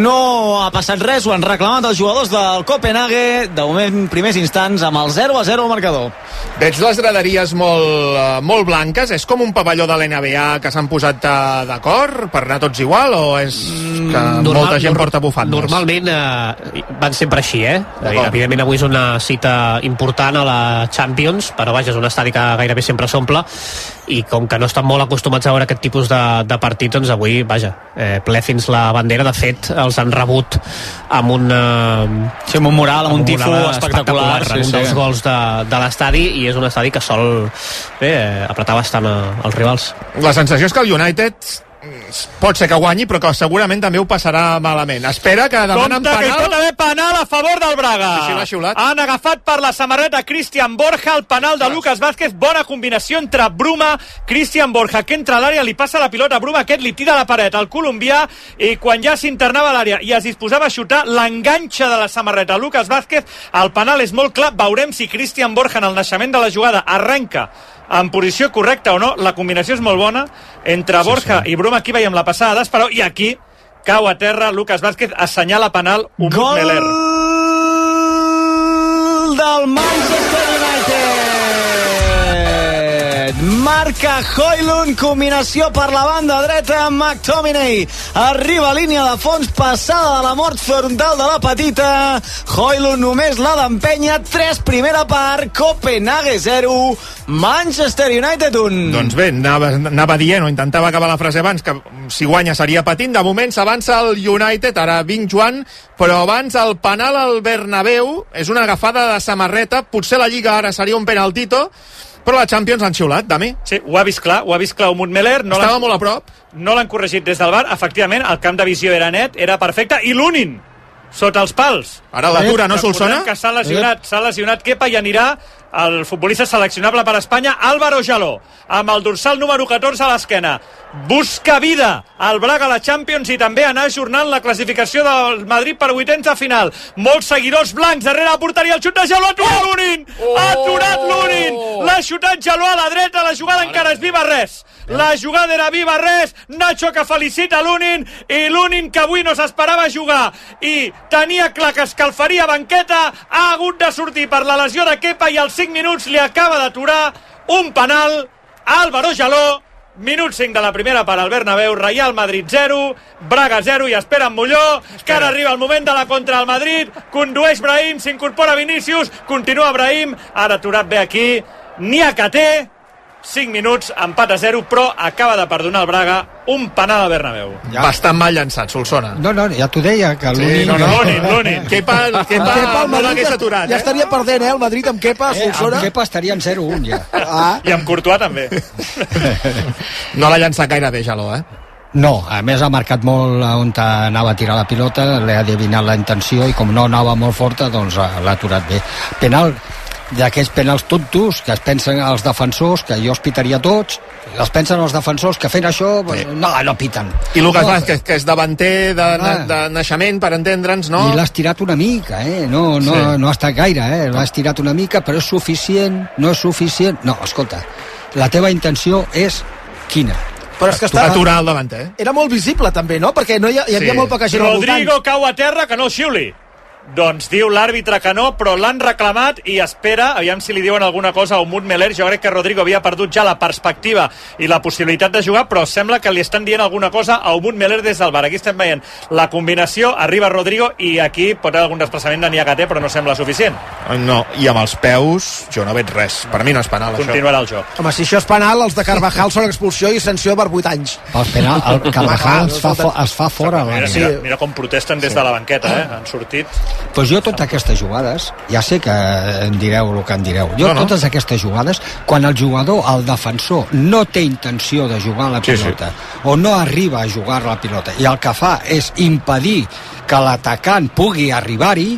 No ha passat res, ho han reclamat els jugadors del Copenhague, de moment primers instants amb el zero a zero al marcador. Veig les graderies molt, molt blanques, és com un pavelló de l'N B A que s'han posat d'acord per anar tots igual, o és que Normal, molta gent porta bufandes? Normalment eh, van sempre així, eh? Evidentment avui és una cita important a la Champions, però vaja, és un estadi que gairebé sempre s'omple, i com que no estan molt acostumats a veure aquest tipus de, de partits, doncs avui, vaja, eh, ple fins la bandera. De fet, els han rebut amb un... Eh, sí, amb un mural, amb un tifo espectacular, espectacular sí, un sí. dels gols de, de l'estadi, i és un estadi que sol bé, apretar bastant a, als rivals. La sensació és que el United pot ser que guanyi, però que segurament també ho passarà malament. Espera que demanen penal. Compte que hi pot haver penal a favor del Braga. Sí, sí, l'ha xiulat. Han agafat per la samarreta Christian Borja, el penal de Lucas Vázquez. Bona combinació entre Bruma, Christian Borja, que entra a l'àrea, li passa la pilota a Bruma, aquest li tira a la paret, el colombià, i quan ja s'internava a l'àrea i es disposava a xutar, l'enganxa de la samarreta Lucas Vázquez. El penal és molt clar. Veurem si Christian Borja en el naixement de la jugada arrenca en posició correcta o no. La combinació és molt bona entre Borja sí, sí. i Bruma. Aquí veiem la passada d'Esperó i aquí cau a terra Lucas Vázquez, assenyala penal Umut Gol Meler. Del Manchester United. Marca Højlund, combinació per la banda dreta amb McTominay. Arriba a línia de fons, passada de la mort frontal de la petita. Højlund només l'ha d'empènyer. tres primera part, Copenhague zero, Manchester United un. Doncs bé, anava, anava dient o intentava acabar la frase abans que si guanya seria patint. De moment s'avança el United, ara vinc Joan, però abans el penal al Bernabéu és una agafada de samarreta. Potser la Lliga ara seria un penaltito, però la Champions l'han xiulat, Dami. Sí, ho ha vist clar, ho ha vist clar Umut Meler. No Estava molt a prop. No l'han corregit des del V A R. Efectivament, el camp de visió era net, era perfecte, i l'Unin sota els pals. Ara l'atura, no Solsona? Que s'ha lesionat, s'ha lesionat Kepa i anirà el futbolista seleccionable per Espanya, Álvaro Jaló, amb el dorsal número catorze a l'esquena. Busca vida el Braga a la Champions i també anar ajornant la classificació del Madrid per vuitens de final. Molts seguidors blancs darrere la porteria, el xut de Jaló, ha aturat oh! l'Unin! Ha aturat l'Unin! L'ha xutat Jaló a la dreta, la jugada encara és viva res. La jugada era viva res, Nacho que felicita l'Unin, i l'Unin que avui no s'esperava jugar i tenia clar que escalfaria banqueta, ha hagut de sortir per la lesió de Kepa i als cinc minuts li acaba d'aturar un penal a Álvaro Jaló. Minut cinc de la primera part al Bernabéu. Real Madrid zero, Braga zero, i espera Molló, que ara arriba el moment de la contra al Madrid. Condueix Brahim, s'incorpora Vinícius, continua Brahim, ara aturat bé aquí Niakate. cinc minuts, empat a zero, però acaba de perdonar el Braga un penal al Bernabéu. Ja. Bastant mal llançat, Solsona. No, no, ja t'ho deia, que l'únic... Sí, no, no, l'únic, l'únic. Kepa, Kepa, Kepa no l'hagués aturat, eh? Ja estaria perdent, eh, el Madrid amb Kepa, eh, Solsona. Amb Kepa estaria en zero un, ja. Ah. I amb Courtois, també. No l'ha llançat gaire bé, Jaló, eh? No, a més ha marcat molt on anava a tirar la pilota, l'ha adivinat la intenció i com no anava molt forta, doncs l'ha aturat bé. Penal d'aquests penals tontos que es pensen els defensors, que jo els pitaria tots, els pensen els defensors que fent això, pues, sí. no, no piten. I Lucas no, Vázquez, que és davanter de, ah. de naixement, per entendre'ns, no? I l'has tirat una mica, eh? No, no, sí. no ha estat gaire, eh? L'has tirat una mica, però és suficient, no és suficient... No, escolta, la teva intenció és quina? Però és que està... Aturar el davanter. Era molt visible, també, no? Perquè no hi, ha, hi havia sí. molt poca gent al voltant. Rodrigo cau a terra, que no xiuli. Doncs diu l'àrbitre que no, però l'han reclamat i espera, aviam si li diuen alguna cosa a Umut Meler. Jo crec que Rodrigo havia perdut ja la perspectiva i la possibilitat de jugar, però sembla que li estan dient alguna cosa a Umut Meler des del V A R. Aquí estem veient la combinació, arriba Rodrigo i aquí pot haver algun desplaçament de Niakate, però no sembla suficient. No, i amb els peus jo no veig res. Per mi no és penal, Continuarà això. el joc. Home, si això és penal, els de Carvajal són expulsió i sanció per vuit anys. El penal, el Carvajal es fa, fo es fa fora. Mira, mira, mira com protesten des sí. de la banqueta, eh? Han sortit... Pues jo totes aquestes jugades, ja sé que em direu el que em direu, jo no, no. totes aquestes jugades, quan el jugador, el defensor, no té intenció de jugar a la pilota, sí, sí. o no arriba a jugar a la pilota, i el que fa és impedir que l'atacant pugui arribar-hi,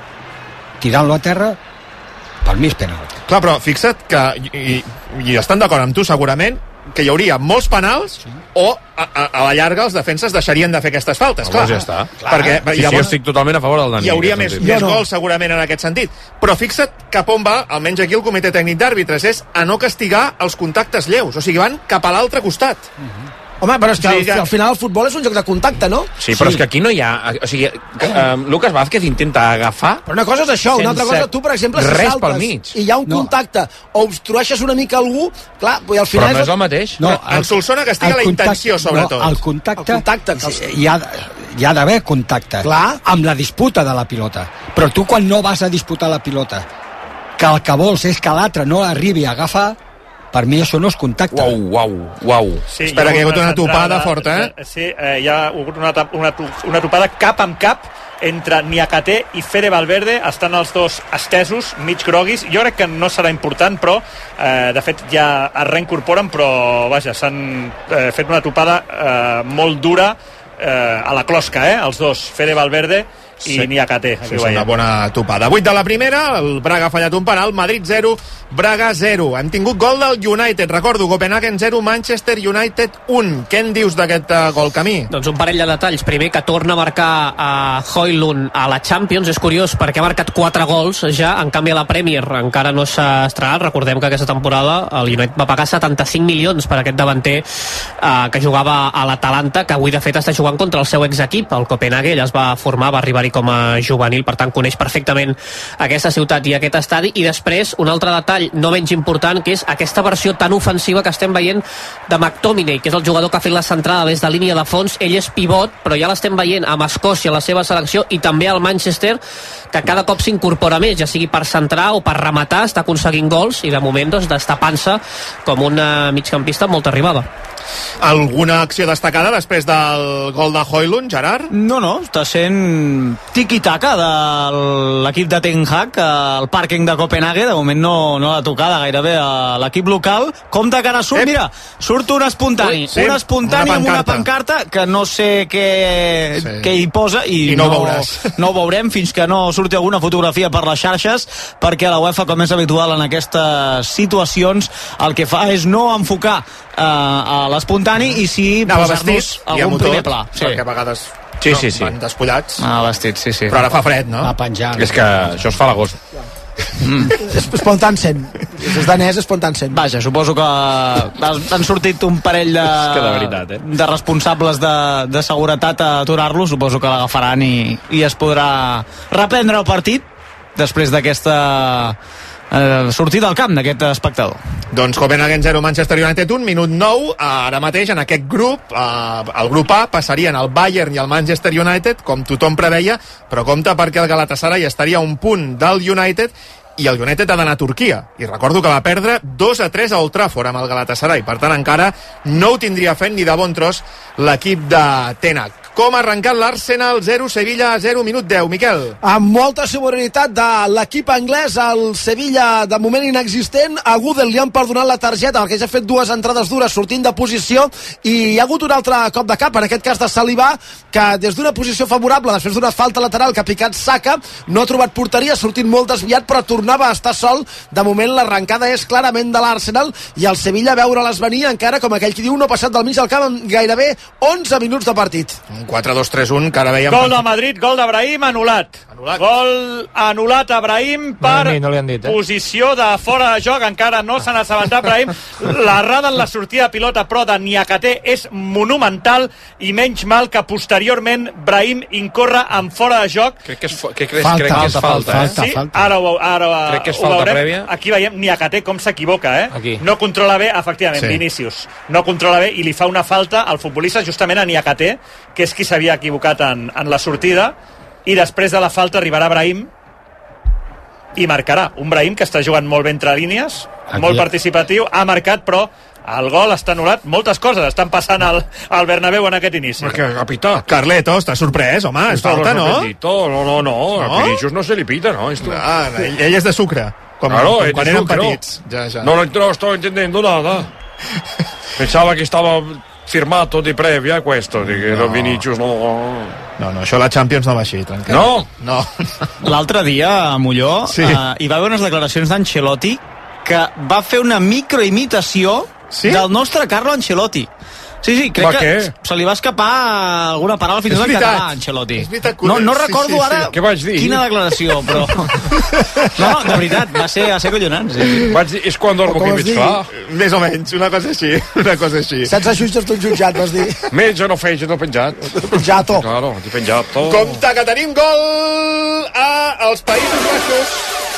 tirant-lo a terra, per mi és penal. Clar, però fixa't que, i, i estan d'acord amb tu segurament, que hi hauria molts penals sí. o a, a, a la llarga els defenses deixarien de fer aquestes faltes, no, clar. Ja està. Clar. Perquè sí, llavors, sí, estic totalment a favor del Dani. Hi hauria més, més gols segurament en aquest sentit. Però fixa't cap on va, almenys aquí el comitè tècnic d'àrbitres, és a no castigar els contactes lleus, o sigui, van cap a l'altre costat. Uh-huh. Home, però és que, sí, que al final el futbol és un joc de contacte, no? Sí, però sí. és que aquí no hi ha... O sigui, que, um, Lucas Vázquez intenta agafar... Però una cosa és això, una altra cosa, tu, per exemple, si saltes i hi ha un no. contacte o obstrueixes una mica algú, clar, i al final... Però no és el mateix. No, el, en Solsona castiga la intenció, sobretot. No, el contacte... El contacte que... Hi ha, hi ha d'haver contacte. Clar. Amb la disputa de la pilota. Però tu, quan no vas a disputar la pilota, que el que vols és que l'altre no arribi a agafar, Per mi això no és contacte. Uau, uau, uau. Sí, Espera, que hi ha hagut una topada forta, eh? Sí, eh, hi ha hagut una, una, una topada cap amb cap entre Niakate i Fede Valverde. Estan els dos estesos, mig groguis. Jo crec que no serà important, però eh, de fet ja es reincorporen, però vaja, s'han eh, fet una topada eh, molt dura eh, a la closca, eh? Els dos, Fede Valverde i sí. Niakate. Sí, és una bona topada. vuit de la primera, el Braga ha fallat un penal, Madrid zero, Braga zero. Hem tingut gol del United, recordo, Copenhagen zero, Manchester United un. Què en dius d'aquest uh, gol, Camí? Doncs un parell de detalls. Primer, que torna a marcar a Højlund a la Champions. És curiós perquè ha marcat quatre gols ja, en canvi a la Premier encara no s'ha estrenat. Recordem que aquesta temporada el United va pagar setanta-cinc milions per aquest davanter eh, que jugava a l'Atalanta, que avui de fet està jugant contra el seu exequip, el Copenhague. Ell es va formar, va arribar-hi com a juvenil, per tant coneix perfectament aquesta ciutat i aquest estadi. I després, un altre detall no menys important, que és aquesta versió tan ofensiva que estem veient de McTominay, que és el jugador que ha fet la centrada des de línia de fons. Ell és pivot, però ja l'estem veient amb Escòcia, la seva selecció, i també al Manchester, que cada cop s'incorpora més, ja sigui per centrar o per rematar, està aconseguint gols, i de moment doncs, destapant-se com un migcampista amb molta arribada. Alguna acció destacada després del gol de Højlund, Gerard? No, no, està sent tiki-taka de l'equip de Ten Hag al pàrquing de Copenhague. De moment no, no l'ha tocada gairebé a l'equip local. Compte que ara surt, Ep. mira, surt un espontani, Ui, sí, un espontani una amb una pancarta que no sé què, sí. què hi posa i, I no, no, ho veuràs. no ho veurem fins que no surti alguna fotografia per les xarxes, perquè la UEFA, com és habitual en aquestes situacions, el que fa és no enfocar uh, a l'espontani i sí posar-nos algun primer pla. Sí. Perquè a vegades sí, sí, no, sí. van despullats. Ah, vestit, sí, sí. Però ara fa fred, no? Va penjar. És que això es fa a l'agost. Mm. Spontansen. És danès, Spontansen. Vaja, suposo que han sortit un parell de, que de, veritat, eh? de responsables de, de seguretat a aturar-lo. Suposo que l'agafaran i, i es podrà reprendre el partit després d'aquesta eh, sortida al camp d'aquest espectador. Doncs Copenhagen zero, Manchester United un, minut nou. Ara mateix en aquest grup, eh, el grup A, passarien el Bayern i el Manchester United, com tothom preveia, però compte perquè el Galatasaray estaria a un punt del United i el United ha d'anar a Turquia. I recordo que va perdre dos a tres a Old Trafford amb el Galatasaray. Per tant, encara no ho tindria fet ni de bon tros l'equip de Ten Hag. Com ha arrencat l'Arsenal? zero, Sevilla zero, minut deu. Miquel. Amb molta superioritat de l'equip anglès, el Sevilla de moment inexistent. A Gudel li han perdonat la targeta perquè ja ha fet dues entrades dures sortint de posició i hi ha hagut un altre cop de cap, en aquest cas de Saliba, que des d'una posició favorable, després d'una falta lateral que ha picat Saka, no ha trobat porteria, sortint molt desviat, però tornava a estar sol. De moment l'arrencada és clarament de l'Arsenal i el Sevilla veure-les venir encara, com aquell qui diu, no ha passat del mig al camp en gairebé onze minuts de partit. quatre dos tres un, que ara veiem... Gol de Madrid, gol d'Abrahim, anul·lat. anul·lat. Gol anul·lat a Brahim per no, no li han dit, eh? posició de fora de joc. Encara no s'han assabentat Brahim. L'errada en la sortida de pilota, però, de Niakate és monumental i menys mal que posteriorment Brahim incorre en fora de joc. Crec que és, que creus, falta, crec que és falta, falta, eh? Sí, falta. Ara, ho, ara crec que és ho falta veurem. prèvia. Aquí veiem Niakate com s'equivoca, eh? Aquí. No controla bé, efectivament, Sí. Vinícius. No controla bé i li fa una falta al futbolista justament a Niakate, que és qui s'havia equivocat en, en la sortida, i després de la falta arribarà Brahim i marcarà. Un Brahim que està jugant molt bé entre línies, aquí, molt participatiu, ha marcat, però el gol està anul·lat. Moltes coses estan passant al, al Bernabéu en aquest inici. Perquè, capità, Carleto, està sorprès, home, és falta, no? No, no, no, ¿No? a Vinicius no se li pita, ¿no? Esto... Ah, ell, ell és de sucre, com, Claro, com es quan de eren sucre, petits. Ja, ja. No, no, no estoy entendiendo nada. Pensaba que estaba firmato di previa questo, di che No. Vinicius no... No, no, això a la Champions no va així, tranquil. No? No. L'altre dia, a Molló, Sí. eh, hi va haver unes declaracions d'Ancelotti que va fer una microimitació Sí? del nostre Carlo Ancelotti. Sí, sí, crec Va, que què? se li va escapar alguna paraula fins És i tot en veritat. català, Ancelotti. És veritat que- No, no sí, recordo sí, sí. ara Què vaig dir? quina declaració, però... No, no, de veritat, va ser, va ser collonant. Sí, sí. Vaig dir, és quan dormo Com que es mig digui. fa. Més o menys, una cosa així, una cosa així. Sense jutges d'un jutjat, vas dir. Metge no feix, no penjat. Jato. Claro, t'he penjat tot. Compte que tenim gol a els Països Baixos.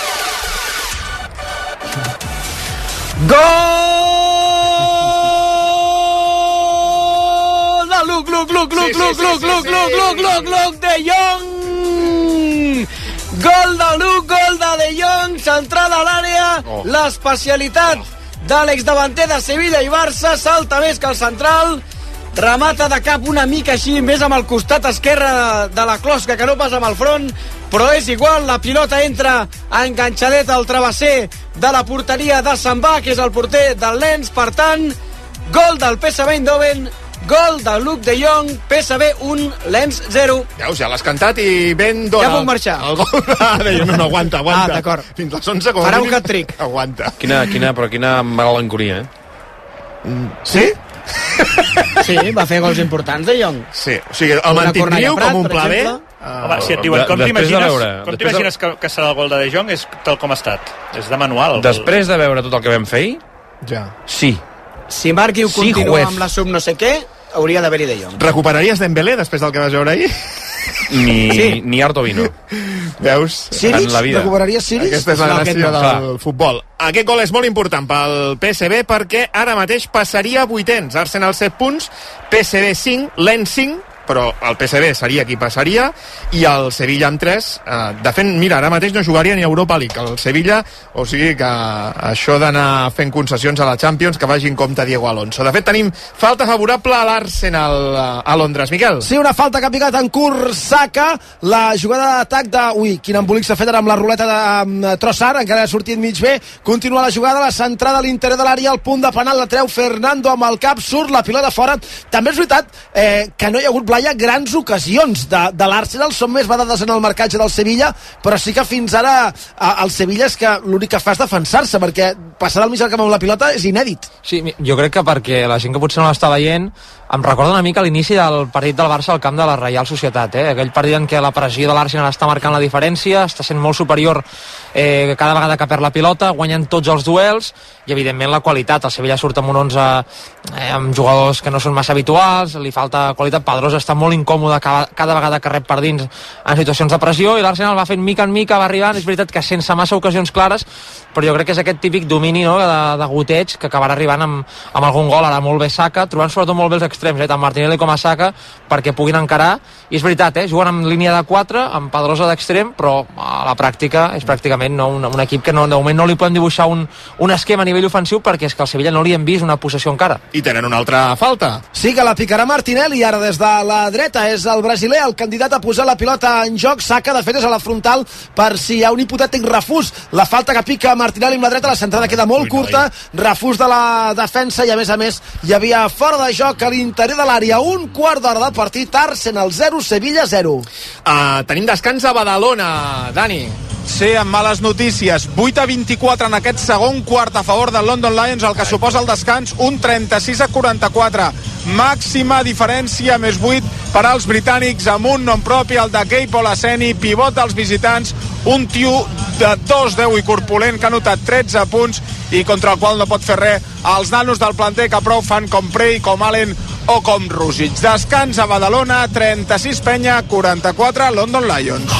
Gol de Luc, Luc, Luc, Luc, Sí, sí, Luc, sí, Luc, sí, Luc, sí. Luc, Luc, Luc, Luc, de Jong! Gol de Luc, gol de De Jong, centrada a l'àrea, Oh. l'especialitat de l'exdavanter de Sevilla i Barça, salta més que el central, remata de cap una mica així, més amb el costat esquerre de la closca que no pas amb el front, però és igual, la pilota entra enganxadeta al travesser de la porteria de Sambà, que és el porter del Lens. Per tant, gol del P S V Eindhoven, gol de Luke de Jong, P S V un, Lens zero. Veus, ja l'has cantat i ben dona. Ja puc marxar. El gol de Jong, no, no, aguanta, aguanta. Ah, d'acord. Fins les onze, com farà mínim, un hat-trick. Aguanta. Quina, quina, però quina melancolia, eh? Sí? Sí, va fer gols importants de Jong. Sí, o sigui, el mantindríeu com un pla B? Uh, Home, si et diuen, com t'imagines com t'imagines que, que serà el gol de De Jong, és tal com ha estat. És de manual. Després de veure tot el que vam fer ahir, ja. Sí. Si Marqui ho sí, continua juez. amb la sub no sé què, hauria d'haver-hi De Jong. Recuperaries Dembélé després del que vas veure ahir? Ni, sí. ni Arto Vino. Veus? Siris? Recuperaries Siris? Aquesta és la no, gràcia no. del Clar. futbol. Aquest gol és molt important pel P S V perquè ara mateix passaria a vuitens. Arsenal set punts, P S V cinc, Lens cinc, però el P S V seria qui passaria, i el Sevilla amb tres. Eh, de fet, mira, ara mateix no jugaria ni a Europa League el Sevilla, o sigui que això d'anar fent concessions a la Champions, que vagi en compte Diego Alonso. De fet, tenim falta favorable a l'Arsenal a Londres. Miquel? Sí, una falta que ha picat en curt Saka, la jugada d'atac de... Ui, quin embolic s'ha fet ara amb la ruleta de Trossard, encara ha sortit mig bé, continua la jugada, la centrada a l'interior de l'àrea, al punt de penal, la treu Fernando amb el cap, surt la pilota fora. També és veritat eh, que no hi ha hagut hi ha grans ocasions de, de l'Arsenal, són més badades en el marcatge del Sevilla, però sí que fins ara a, el Sevilla és que l'únic que fa és defensar-se, perquè passar del mig al camp amb la pilota és inèdit. Sí, jo crec que perquè la gent que potser no l'està veient em recorda una mica l'inici del partit del Barça al camp de la Reial Societat, eh? Aquell partit en què la pressió de l'Arsenal està marcant la diferència, està sent molt superior eh, cada vegada que perd la pilota, guanyen tots els duels, i evidentment la qualitat. El Sevilla surt amb un onze eh, amb jugadors que no són massa habituals, li falta qualitat. Pedrosa està molt incòmode cada, cada vegada que rep per dins en situacions de pressió, i l'Arsenal va fent mica en mica, va arribant, és veritat que sense massa ocasions clares, però jo crec que és aquest típic domini, no?, de, de goteig que acabarà arribant amb, amb algun gol. Ara molt bé Saka, trobant sobretot molt bé els extrems, eh, tant Martinelli com a Saka, perquè puguin encarar, i és veritat, eh, juguen amb línia de quatre, amb Pedrosa d'extrem, però a la pràctica és pràcticament no, un, un equip que no, de moment no li podem dibuixar un, un esquema a nivell ofensiu, perquè és que al Sevilla no li hem vist una possessió encara. I tenen una altra falta. Sí, que la picarà Martinelli, ara des de la dreta és el brasiler, el candidat a posar la pilota en joc. Saka, de fet, és a la frontal per si hi ha un hipotètic refús. La falta que pica Martinelli amb la dreta, la centrada queda molt Ui, curta, no, refús de la defensa, i a més a més hi havia fora de joc a l'interior de l'àrea. Un quart d'hora de partit, Arsenal zero, Sevilla zero. Uh, tenim descans a Badalona, Dani. Sí, amb males notícies. vuit a vint-i-quatre en aquest segon quart a favor del London Lions, el que suposa el descans, un trenta-sis a quaranta-quatre. Màxima diferència, més vuit per als britànics, amb un nom propi, el de Gabe Olaseni, pivot dels visitants, un tio de dos deu i corpulent que ha notat tretze punts i contra el qual no pot fer res els nanos del planter, que prou fan com Prey, com Allen o com Rússic. Descans a Badalona, trenta-sis Penya, quaranta-quatre London Lions.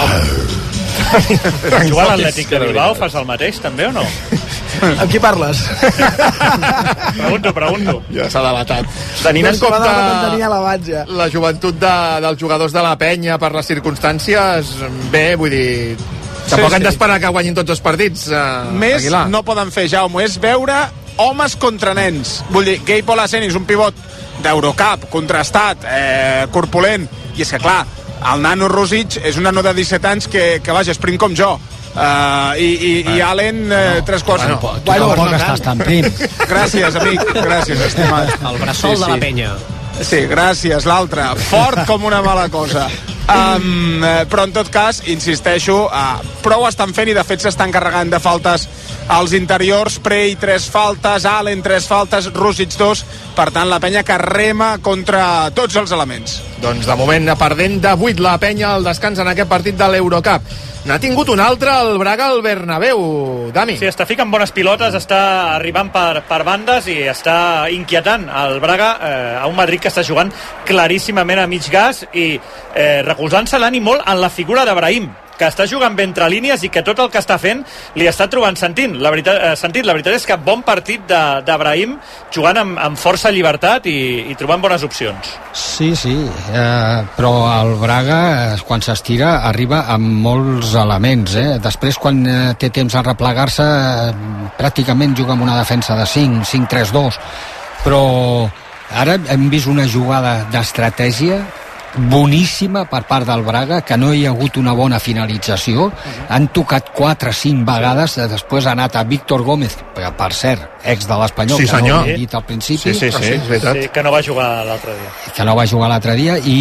Jugar a l'Atlètic de Bilbao fas el mateix, també, o no? Amb qui parles? Pregunto, pregunto. Ja s'ha debatat. Tenint en compte la, la joventut de, dels jugadors de la Penya per les circumstàncies, bé, vull dir... Tampoc sí, hem sí. d'esperar que guanyin tots els partits. Uh, Més Aguilar. no poden fer, Jaume, és veure homes contra nens. Vull dir, Gabe Olaseni és un pivot d'Eurocup, contrastat, eh, corpulent, i és que, clar, el nano Rússic és un nano de disset anys que, que vaja, és prim com jo. Uh, i, i, i Allen eh, no, tres quarts bueno, bueno, bueno, no, no estàs tan prim. Gràcies, amic, gràcies, estimat. El bressol sí, sí. de la Penya. Sí, gràcies, l'altre, fort com una mala cosa. Um, però en tot cas, insisteixo, uh, prou estan fent, i de fet s'estan carregant de faltes als interiors. Prey tres faltes, Allen tres faltes, Rússic dos. Per tant, la Penya que rema contra tots els elements. Doncs de moment perdent de vuit la Penya al descans en aquest partit de l'Eurocup. N'ha tingut un altre el Braga al Bernabéu, Dami. Sí, està ficant bones pilotes, està arribant per, per bandes i està inquietant el Braga eh, a un Madrid que està jugant claríssimament a mig gas i eh, recolzant-se l'ànim molt en la figura d'Abrahim, que està jugant bé entre línies i que tot el que està fent li està trobant sentint. La veritat, eh, sentit. La veritat és que bon partit d'Abrahim, jugant amb, amb força llibertat i, i trobant bones opcions. Sí, sí, eh, però el Braga, quan s'estira, arriba amb molts elements. Eh? Després, quan eh, té temps a replegar-se, eh, pràcticament juga amb una defensa de cinc, cinc tres dos. Però ara hem vist una jugada d'estratègia boníssima per part del Braga, que no hi ha hagut una bona finalització. Uh-huh. Han tocat quatre o cinc vegades, després ha anat a Víctor Gómez, que per cert, ex de l'Espanyol, sí, que no ho he dit al principi. Sí, sí, sí, és veritat. Sí, que no va jugar l'altre dia. Que no va jugar l'altre dia, i,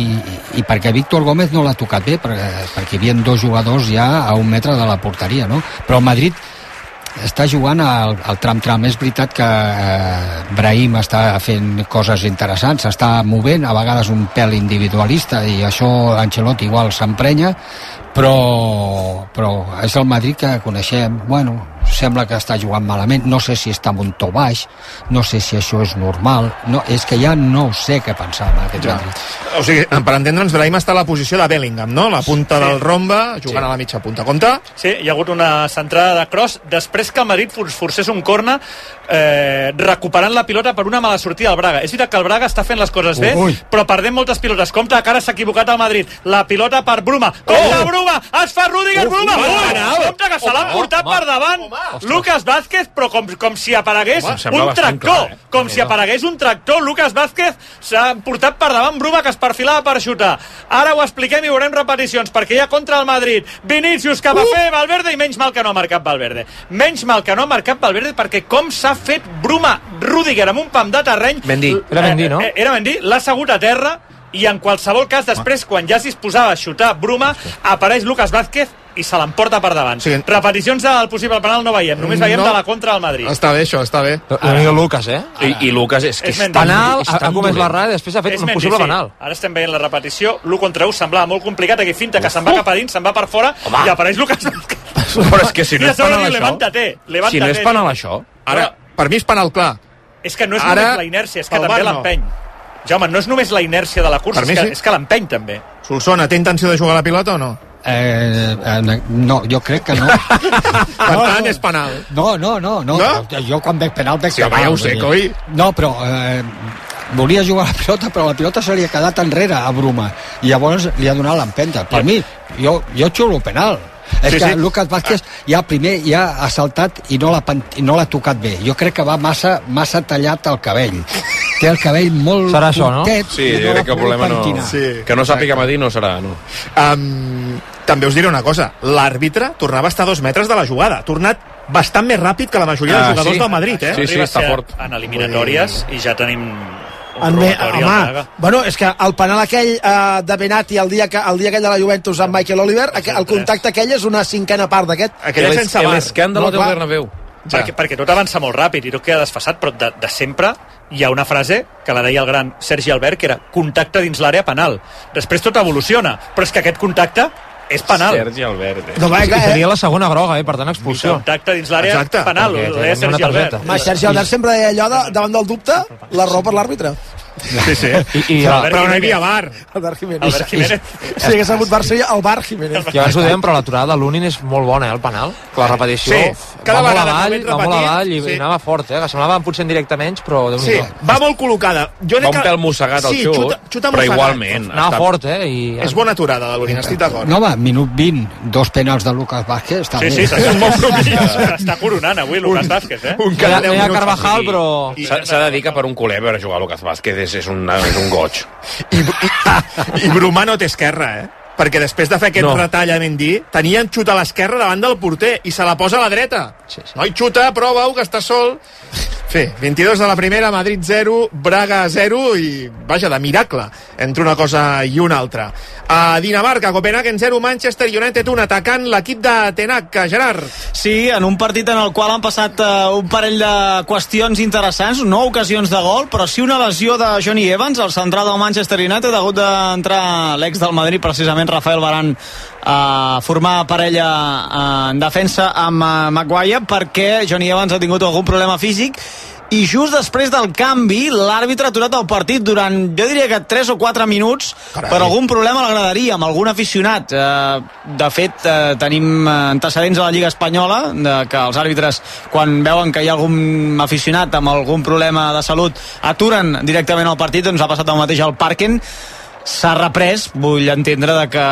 i perquè Víctor Gómez no l'ha tocat bé, perquè, perquè hi havia dos jugadors ja a un metre de la porteria, no? Però el Madrid està jugant al, al tram-tram. És veritat que eh, Brahim està fent coses interessants, s'està movent, a vegades un pèl individualista, i això Ancelotti igual s'emprenya, però, però és el Madrid que coneixem. Bueno, sembla que està jugant malament, no sé si està amb un to baix, no sé si això és normal, no, és que ja no sé què pensar amb aquest ja. Madrid. O sigui, per entendre'ns, Brahim està a la posició de Bellingham, no? La punta sí. del rombe, jugant sí. a la mitja punta. Compte? Sí, hi ha hagut una centrada de cross després que el Madrid forcés un corner, eh, recuperant la pilota per una mala sortida al Braga. És veritat que el Braga està fent les coses bé, ui, ui. però perdent moltes pilotes. Compte que ara s'ha equivocat el Madrid. La pilota per Bruma. Compte, oh. Bruma! Es fa Rüdiger, Bruma! Oh, compte que se l'han oh, portat oh, per davant. Home. Lucas Vázquez, però com, com si aparegués home, un tractor. Clar, eh? Com si aparegués un tractor. Lucas Vázquez s'ha portat per davant Bruma, que es perfilava per xutar. Ara ho expliquem i veurem repeticions, perquè hi ha contra el Madrid. Vinícius cap a fer Valverde, i menys mal que no ha marcat Valverde. Menys mal que no ha marcat Valverde, perquè com s'ha fet Bruma Rüdiger amb un pam de terreny. Mendy. Era Mendy, no? Eh, era Mendy, l'ha assegut a terra, i en qualsevol cas després, quan ja s'hi posava a xutar Bruma, apareix Lucas Vázquez i se l'emporta per davant. Sí. Repeticions del possible penal no veiem, només veiem no. de la contra del Madrid. Està bé, això, està bé. Ara, Lucas, eh? I, i Lucas és que és, és tan, penal, és tan ha comès l'errada i després ha fet és un Mendy, possible sí. penal. Ara estem veient la repetició, l'u contra u semblava molt complicat, aquí finta que se'n va cap a dins, se'n va per fora, home. I apareix Lucas. Però és que si no és penal això... Levántate, levántate, si no és penal això... Ara, per mi és penal clar. És que no és ara, només la inèrcia, és que també no. l'empeny. Jaume, no és només la inèrcia de la cursa, és que, sí. és que l'empeny també. Solsona, té intenció de jugar a la pilota o no? Eh, eh, no, jo crec que no. Per no, tant, no, és penal. No, no, no, no. no? Jo quan veig penal, veig sí, penal. Ja ho sé, coi. No, però eh, volia jugar a la pilota, però la pilota se li ha quedat enrere a Bruma, i llavors li ha donat l'empenta. Per mi, jo, jo xulo penal. És sí, que sí. Lucas Vázquez ja primer ja ha saltat i no l'ha tocat bé. Jo crec que va massa, massa tallat el cabell. Té el cabell molt serà això, no? Sí, jo crec que el problema no... Sí, que no sàpiga Madí no serà, no. Um, també us diré una cosa. L'àrbitre tornava a estar a dos metres de la jugada. Ha tornat bastant més ràpid que la majoria ah, de jugadors sí. del Madrid, eh? Sí, sí, està fort. En eliminatòries i ja tenim... En bé, home, bueno, és que el penal aquell eh, de Benati el dia, que, el dia aquell de la Juventus amb Michael Oliver, aqu el contacte aquell és una cinquena part d'aquest. Aquell és sense bar. L'escàndalo del Bernabéu. Ja. Perquè, perquè tot avança molt ràpid i tot queda desfassat, però de, de sempre hi ha una frase que la deia el gran Sergi Albert, que era contacte dins l'àrea penal. Després tot evoluciona, però és que aquest contacte és penal. Sergi Albert. Eh? No, va, eh, seria la segona groga, eh? Per tant, expulsió. Contacte dins l'àrea penal, ho deia Sergi Albert. Home, Sergi Albert sempre deia allò de, davant del dubte, la raó per l'àrbitre. Sí, sí. I, i, però no hi havia bar. Albert Jiménez. Albert Jiménez. Si hagués sabut bar seria el bar Jiménez. Ja abans ho dèiem, però l'aturada de l'Unin és molt bona, eh, el penal. La repetició sí, va molt avall, va molt avall i, sí. i anava fort, eh, que semblava potser en directe menys, però sí, va molt col·locada. Jo va un pèl mossegat al sí, xut, xuta, xuta però igualment. Anava està... fort, eh? I... És bona aturada de l'Unin, estic d'acord. No, va, minut vint, dos penals de Lucas Vázquez, està sí, bé. Sí, sí, molt promís. Està coronant avui Lucas Vázquez, eh? Un cada deu minuts. Carvajal, però... S'ha de dir que per un culer veure jugar a Lucas Vázquez és, és, un, és un goig. I, i, i Bruma no té esquerra, eh? Perquè després de fer aquest no. retall a Mendy, tenien xuta a l'esquerra davant del porter i se la posa a la dreta. Sí, sí. Noi, xuta, prova-ho, que està sol. Sí, vint-i-dos de la primera, Madrid zero, Braga zero i, vaja, de miracle entre una cosa i una altra. A Dinamarca, Copenhagen zero, Manchester United un, atacant l'equip de Tenac, Gerard. Sí, en un partit en el qual han passat uh, un parell de qüestions interessants, no ocasions de gol, però sí una lesió de Johnny Evans, el central del Manchester United, ha hagut d'entrar l'ex del Madrid, precisament Rafael Varane, a formar parella en defensa amb Maguire, perquè Johnny Evans ha tingut algun problema físic i just després del canvi l'àrbitre ha aturat el partit durant, jo diria que tres o quatre minuts. Carai. Per algun problema a la graderia, amb algun aficionat. Eh, de fet, eh, tenim antecedents a la Lliga Espanyola, de que els àrbitres, quan veuen que hi ha algun aficionat amb algun problema de salut, aturen directament el partit. Doncs ha passat el mateix al Parken. S'ha reprès, vull entendre de que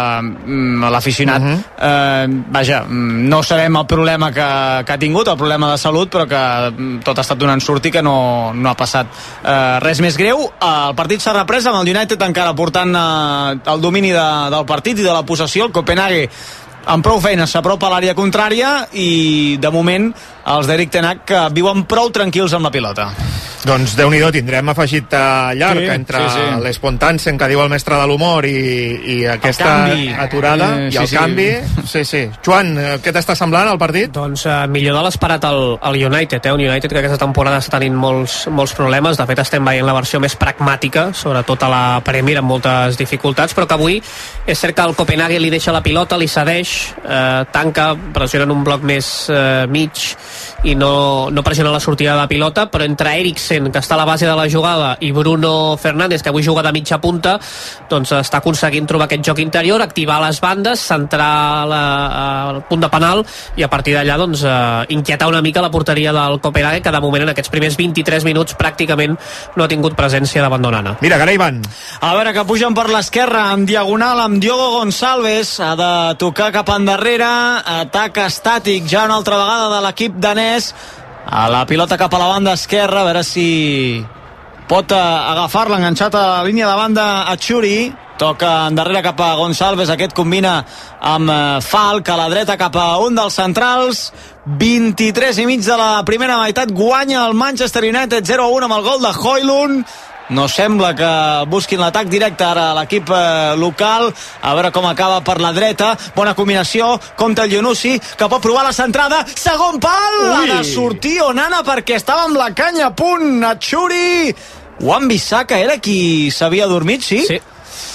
mm, l'aficionat uh -huh. eh, vaja, no sabem el problema que, que ha tingut, el problema de salut, però que tot ha estat donant sort i que no, no ha passat eh, res més greu. El partit s'ha reprès amb el United encara portant eh, el domini de, del partit i de la possessió. El Copenhague amb prou feines s'apropa a l'àrea contrària i de moment els d'Eric Ten Hag que viuen prou tranquils amb la pilota. Doncs Déu-n'hi-do, tindrem afegit uh, llarg sí, entre sí, sí. l'Espontansen, que diu el mestre de l'humor, i, i aquesta aturada, eh, i sí, el sí. canvi. Sí, sí. Joan, què t'està semblant el partit? Doncs uh, millor de l'esperat el, el United, eh? un United que aquesta temporada està tenint molts, molts problemes. De fet, estem veient la versió més pragmàtica, sobretot a la Premier, amb moltes dificultats, però que avui és cert que el Copenhague li deixa la pilota, li cedeix, eh, tanca, pressiona en un bloc més eh, mig i no, no pressiona la sortida de la pilota, però entre Eriksen, que està a la base de la jugada, i Bruno Fernández, que avui juga de mitja punta, doncs està aconseguint trobar aquest joc interior, activar les bandes, centrar la, el punt de penal i a partir d'allà doncs, eh, inquietar una mica la porteria del Copenhague, que de moment en aquests primers vint-i-tres minuts pràcticament no ha tingut presència davant d'Onana. Mira, Garay Van. A veure, que pugen per l'esquerra en diagonal amb Diogo Gonçalves, ha de tocar cap endarrere, atac estàtic ja una altra vegada de l'equip danès, a la pilota cap a la banda esquerra, a veure si pot agafar-la, enganxat a la línia de banda a Churi, toca endarrere cap a Gonçalves, aquest combina amb Falc, a la dreta cap a un dels centrals. Vint-i-tres i mig de la primera meitat, guanya el Manchester United zero a un amb el gol de Højlund. No sembla que busquin l'atac directe ara a l'equip eh, local. A veure com acaba per la dreta. Bona combinació, compta el Yunussi, que pot provar la centrada. Segon pal! Ui. Ha de sortir Onana perquè estava amb la canya a punt. Achuri! Wan-Bissaka era qui s'havia dormit, sí? Sí.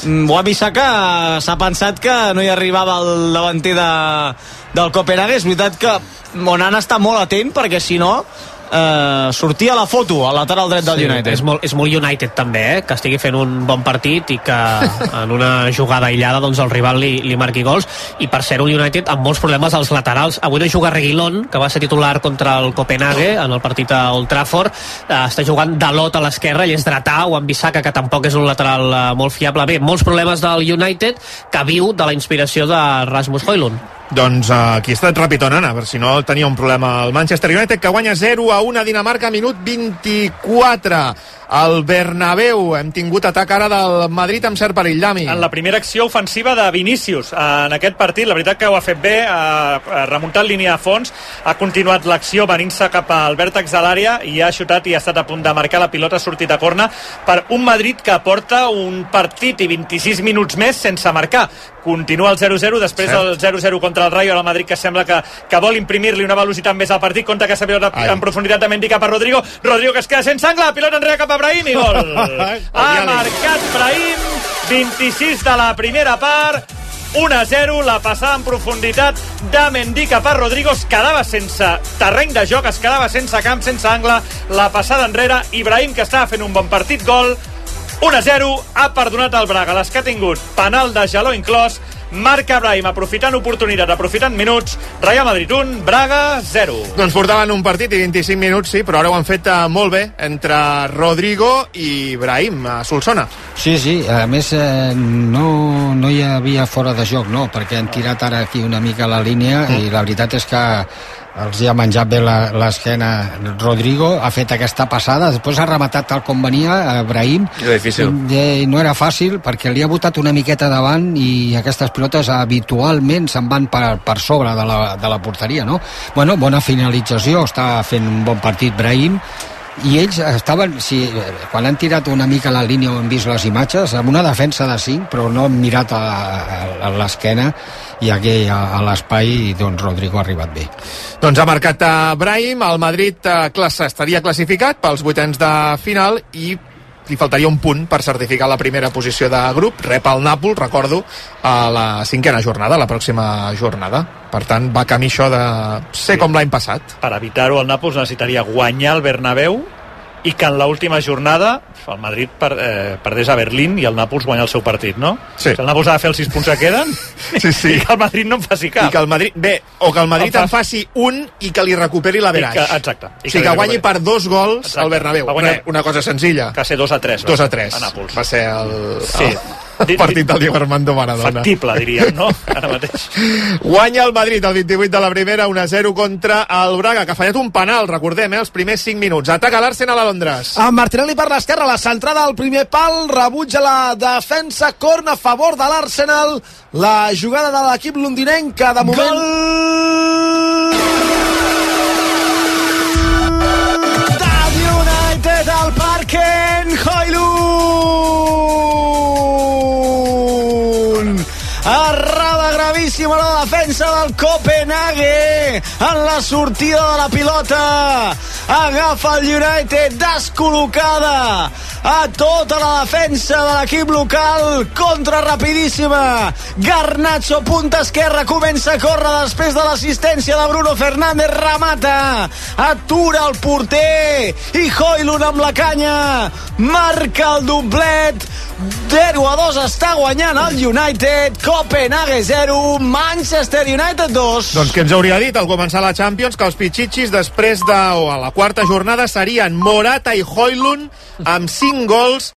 Wan-Bissaka s'ha pensat que no hi arribava el davanter de, del Copenhague. És veritat que Onana està molt atent perquè si no Uh, sortia la foto al lateral dret del sí, United. És molt, és molt United també, eh? Que estigui fent un bon partit i que en una jugada aïllada doncs el rival li, li marqui gols. I per ser un United amb molts problemes als laterals. Avui no juga Reguilón, que va ser titular contra el Copenhague en el partit a Old Trafford. uh, està jugant Dalot a l'esquerra, ell és dretà, o Wan-Bissaka, que tampoc és un lateral uh, molt fiable. Bé, molts problemes del United, que viu de la inspiració de Rasmus Højlund. Doncs uh, aquí està Rapid Onana, per si no tenia un problema el Manchester United, que guanya zero a un a Dinamarca, minut vint-i-quatre. Al Bernabéu hem tingut atac ara del Madrid amb cert perill, Dami. En la primera acció ofensiva de Vinícius en aquest partit, la veritat que ho ha fet bé, ha remuntat línia de fons, ha continuat l'acció venint-se cap al vèrtex de l'àrea i ha xutat i ha estat a punt de marcar la pilota, ha sortit a corna per un Madrid que porta un partit i vint-i-sis minuts més sense marcar. Continua el zero a zero després Cert. del zero a zero contra el Rayo, el Madrid que sembla que, que vol imprimir-li una velocitat més al partit. Compte que s'ha pilota Ai. en profunditat de Mendy cap a Rodrigo, Rodrigo que es queda sense angle, la pilota enrere cap a Brahim i gol. Ha marcat Brahim, vint-i-sis de la primera part, un a zero, la passada en profunditat de Mendy cap a Rodrigo, es quedava sense terreny de joc, es quedava sense camp, sense angle, la passada enrere, Ibrahim que estava fent un bon partit, gol, un a zero, ha perdonat el Braga, les que ha tingut, penal de Jaló inclòs, marca Brahim, aprofitant oportunitat, aprofitant minuts, Real Madrid un, Braga zero. Doncs portaven un partit i vint-i-cinc minuts, sí, però ara ho han fet uh, molt bé entre Rodrigo i Brahim a Solsona. Sí, sí, a més eh, no, no hi havia fora de joc, no, perquè han tirat ara aquí una mica la línia mm. i la veritat és que els hi ha menjat bé l'esquena Rodrigo, ha fet aquesta passada, després ha rematat tal com venia Brahim. Era difícil. I, no era fàcil perquè li ha botat una miqueta davant i aquestes pilotes habitualment se'n van per, per sobre de la, de la porteria, no? Bueno, bona finalització, està fent un bon partit Brahim, i ells estaven, si, quan han tirat una mica la línia, hem vist les imatges, amb una defensa de cinc, però no han mirat a, a, a l'esquena, i aquí a, a l'espai doncs Rodrigo ha arribat bé. Doncs ha marcat a Brahim, el Madrid classe, estaria classificat pels vuitens de final i li faltaria un punt per certificar la primera posició de grup, rep el Nàpols, recordo, a la cinquena jornada, la pròxima jornada. Per tant, va camí això de ser sí. com l'any passat. Per evitar-ho, el Nàpols necessitaria guanyar el Bernabéu i que en l'última jornada el Madrid per, eh, perdés a Berlín i el Nàpols guanyar el seu partit, no? Sí. Que el Nàpols ha de fer els sis punts que queden sí, sí. i que el Madrid no en faci cap. I que el Madrid, bé, o que el Madrid en faci un i que li recuperi la Veraix. Exacte. I o sigui, que, que guanyi per dos gols exacte. al Bernabéu. Guanyar... Una cosa senzilla. Que ser dos a tres. dos a tres. A Nàpols. Va ser el... Sí. el... el partit del Diego Armando Maradona. Factible, diríem, no? Ara mateix. Guanya el Madrid el vint-i-vuit de la primera, un a zero contra el Braga, que ha fallat un penal, recordem, eh, els primers cinc minuts. Ataca l'Arsenal a Londres. Amb Martinelli per l'esquerra, la centrada al primer pal, rebutja la defensa, corna a favor de l'Arsenal, la jugada de l'equip londinenc, que de moment... Gol! Del United al Parken, Højlund! Errada gravíssima la defensa del Copenhague en la sortida de la pilota. Agafa el United descol·locada a tota la defensa de l'equip local, contra rapidíssima, Garnacho punta esquerra, comença a córrer després de l'assistència de Bruno Fernández, remata, atura el porter i Højlund amb la canya marca el doblet. Zero a dos està guanyant el United. Copenhague zero, Manchester United dos. Doncs què ens hauria dit al començar la Champions? Que els pitxitxis després de, o a la quarta jornada serien Morata i Højlund amb cinc gols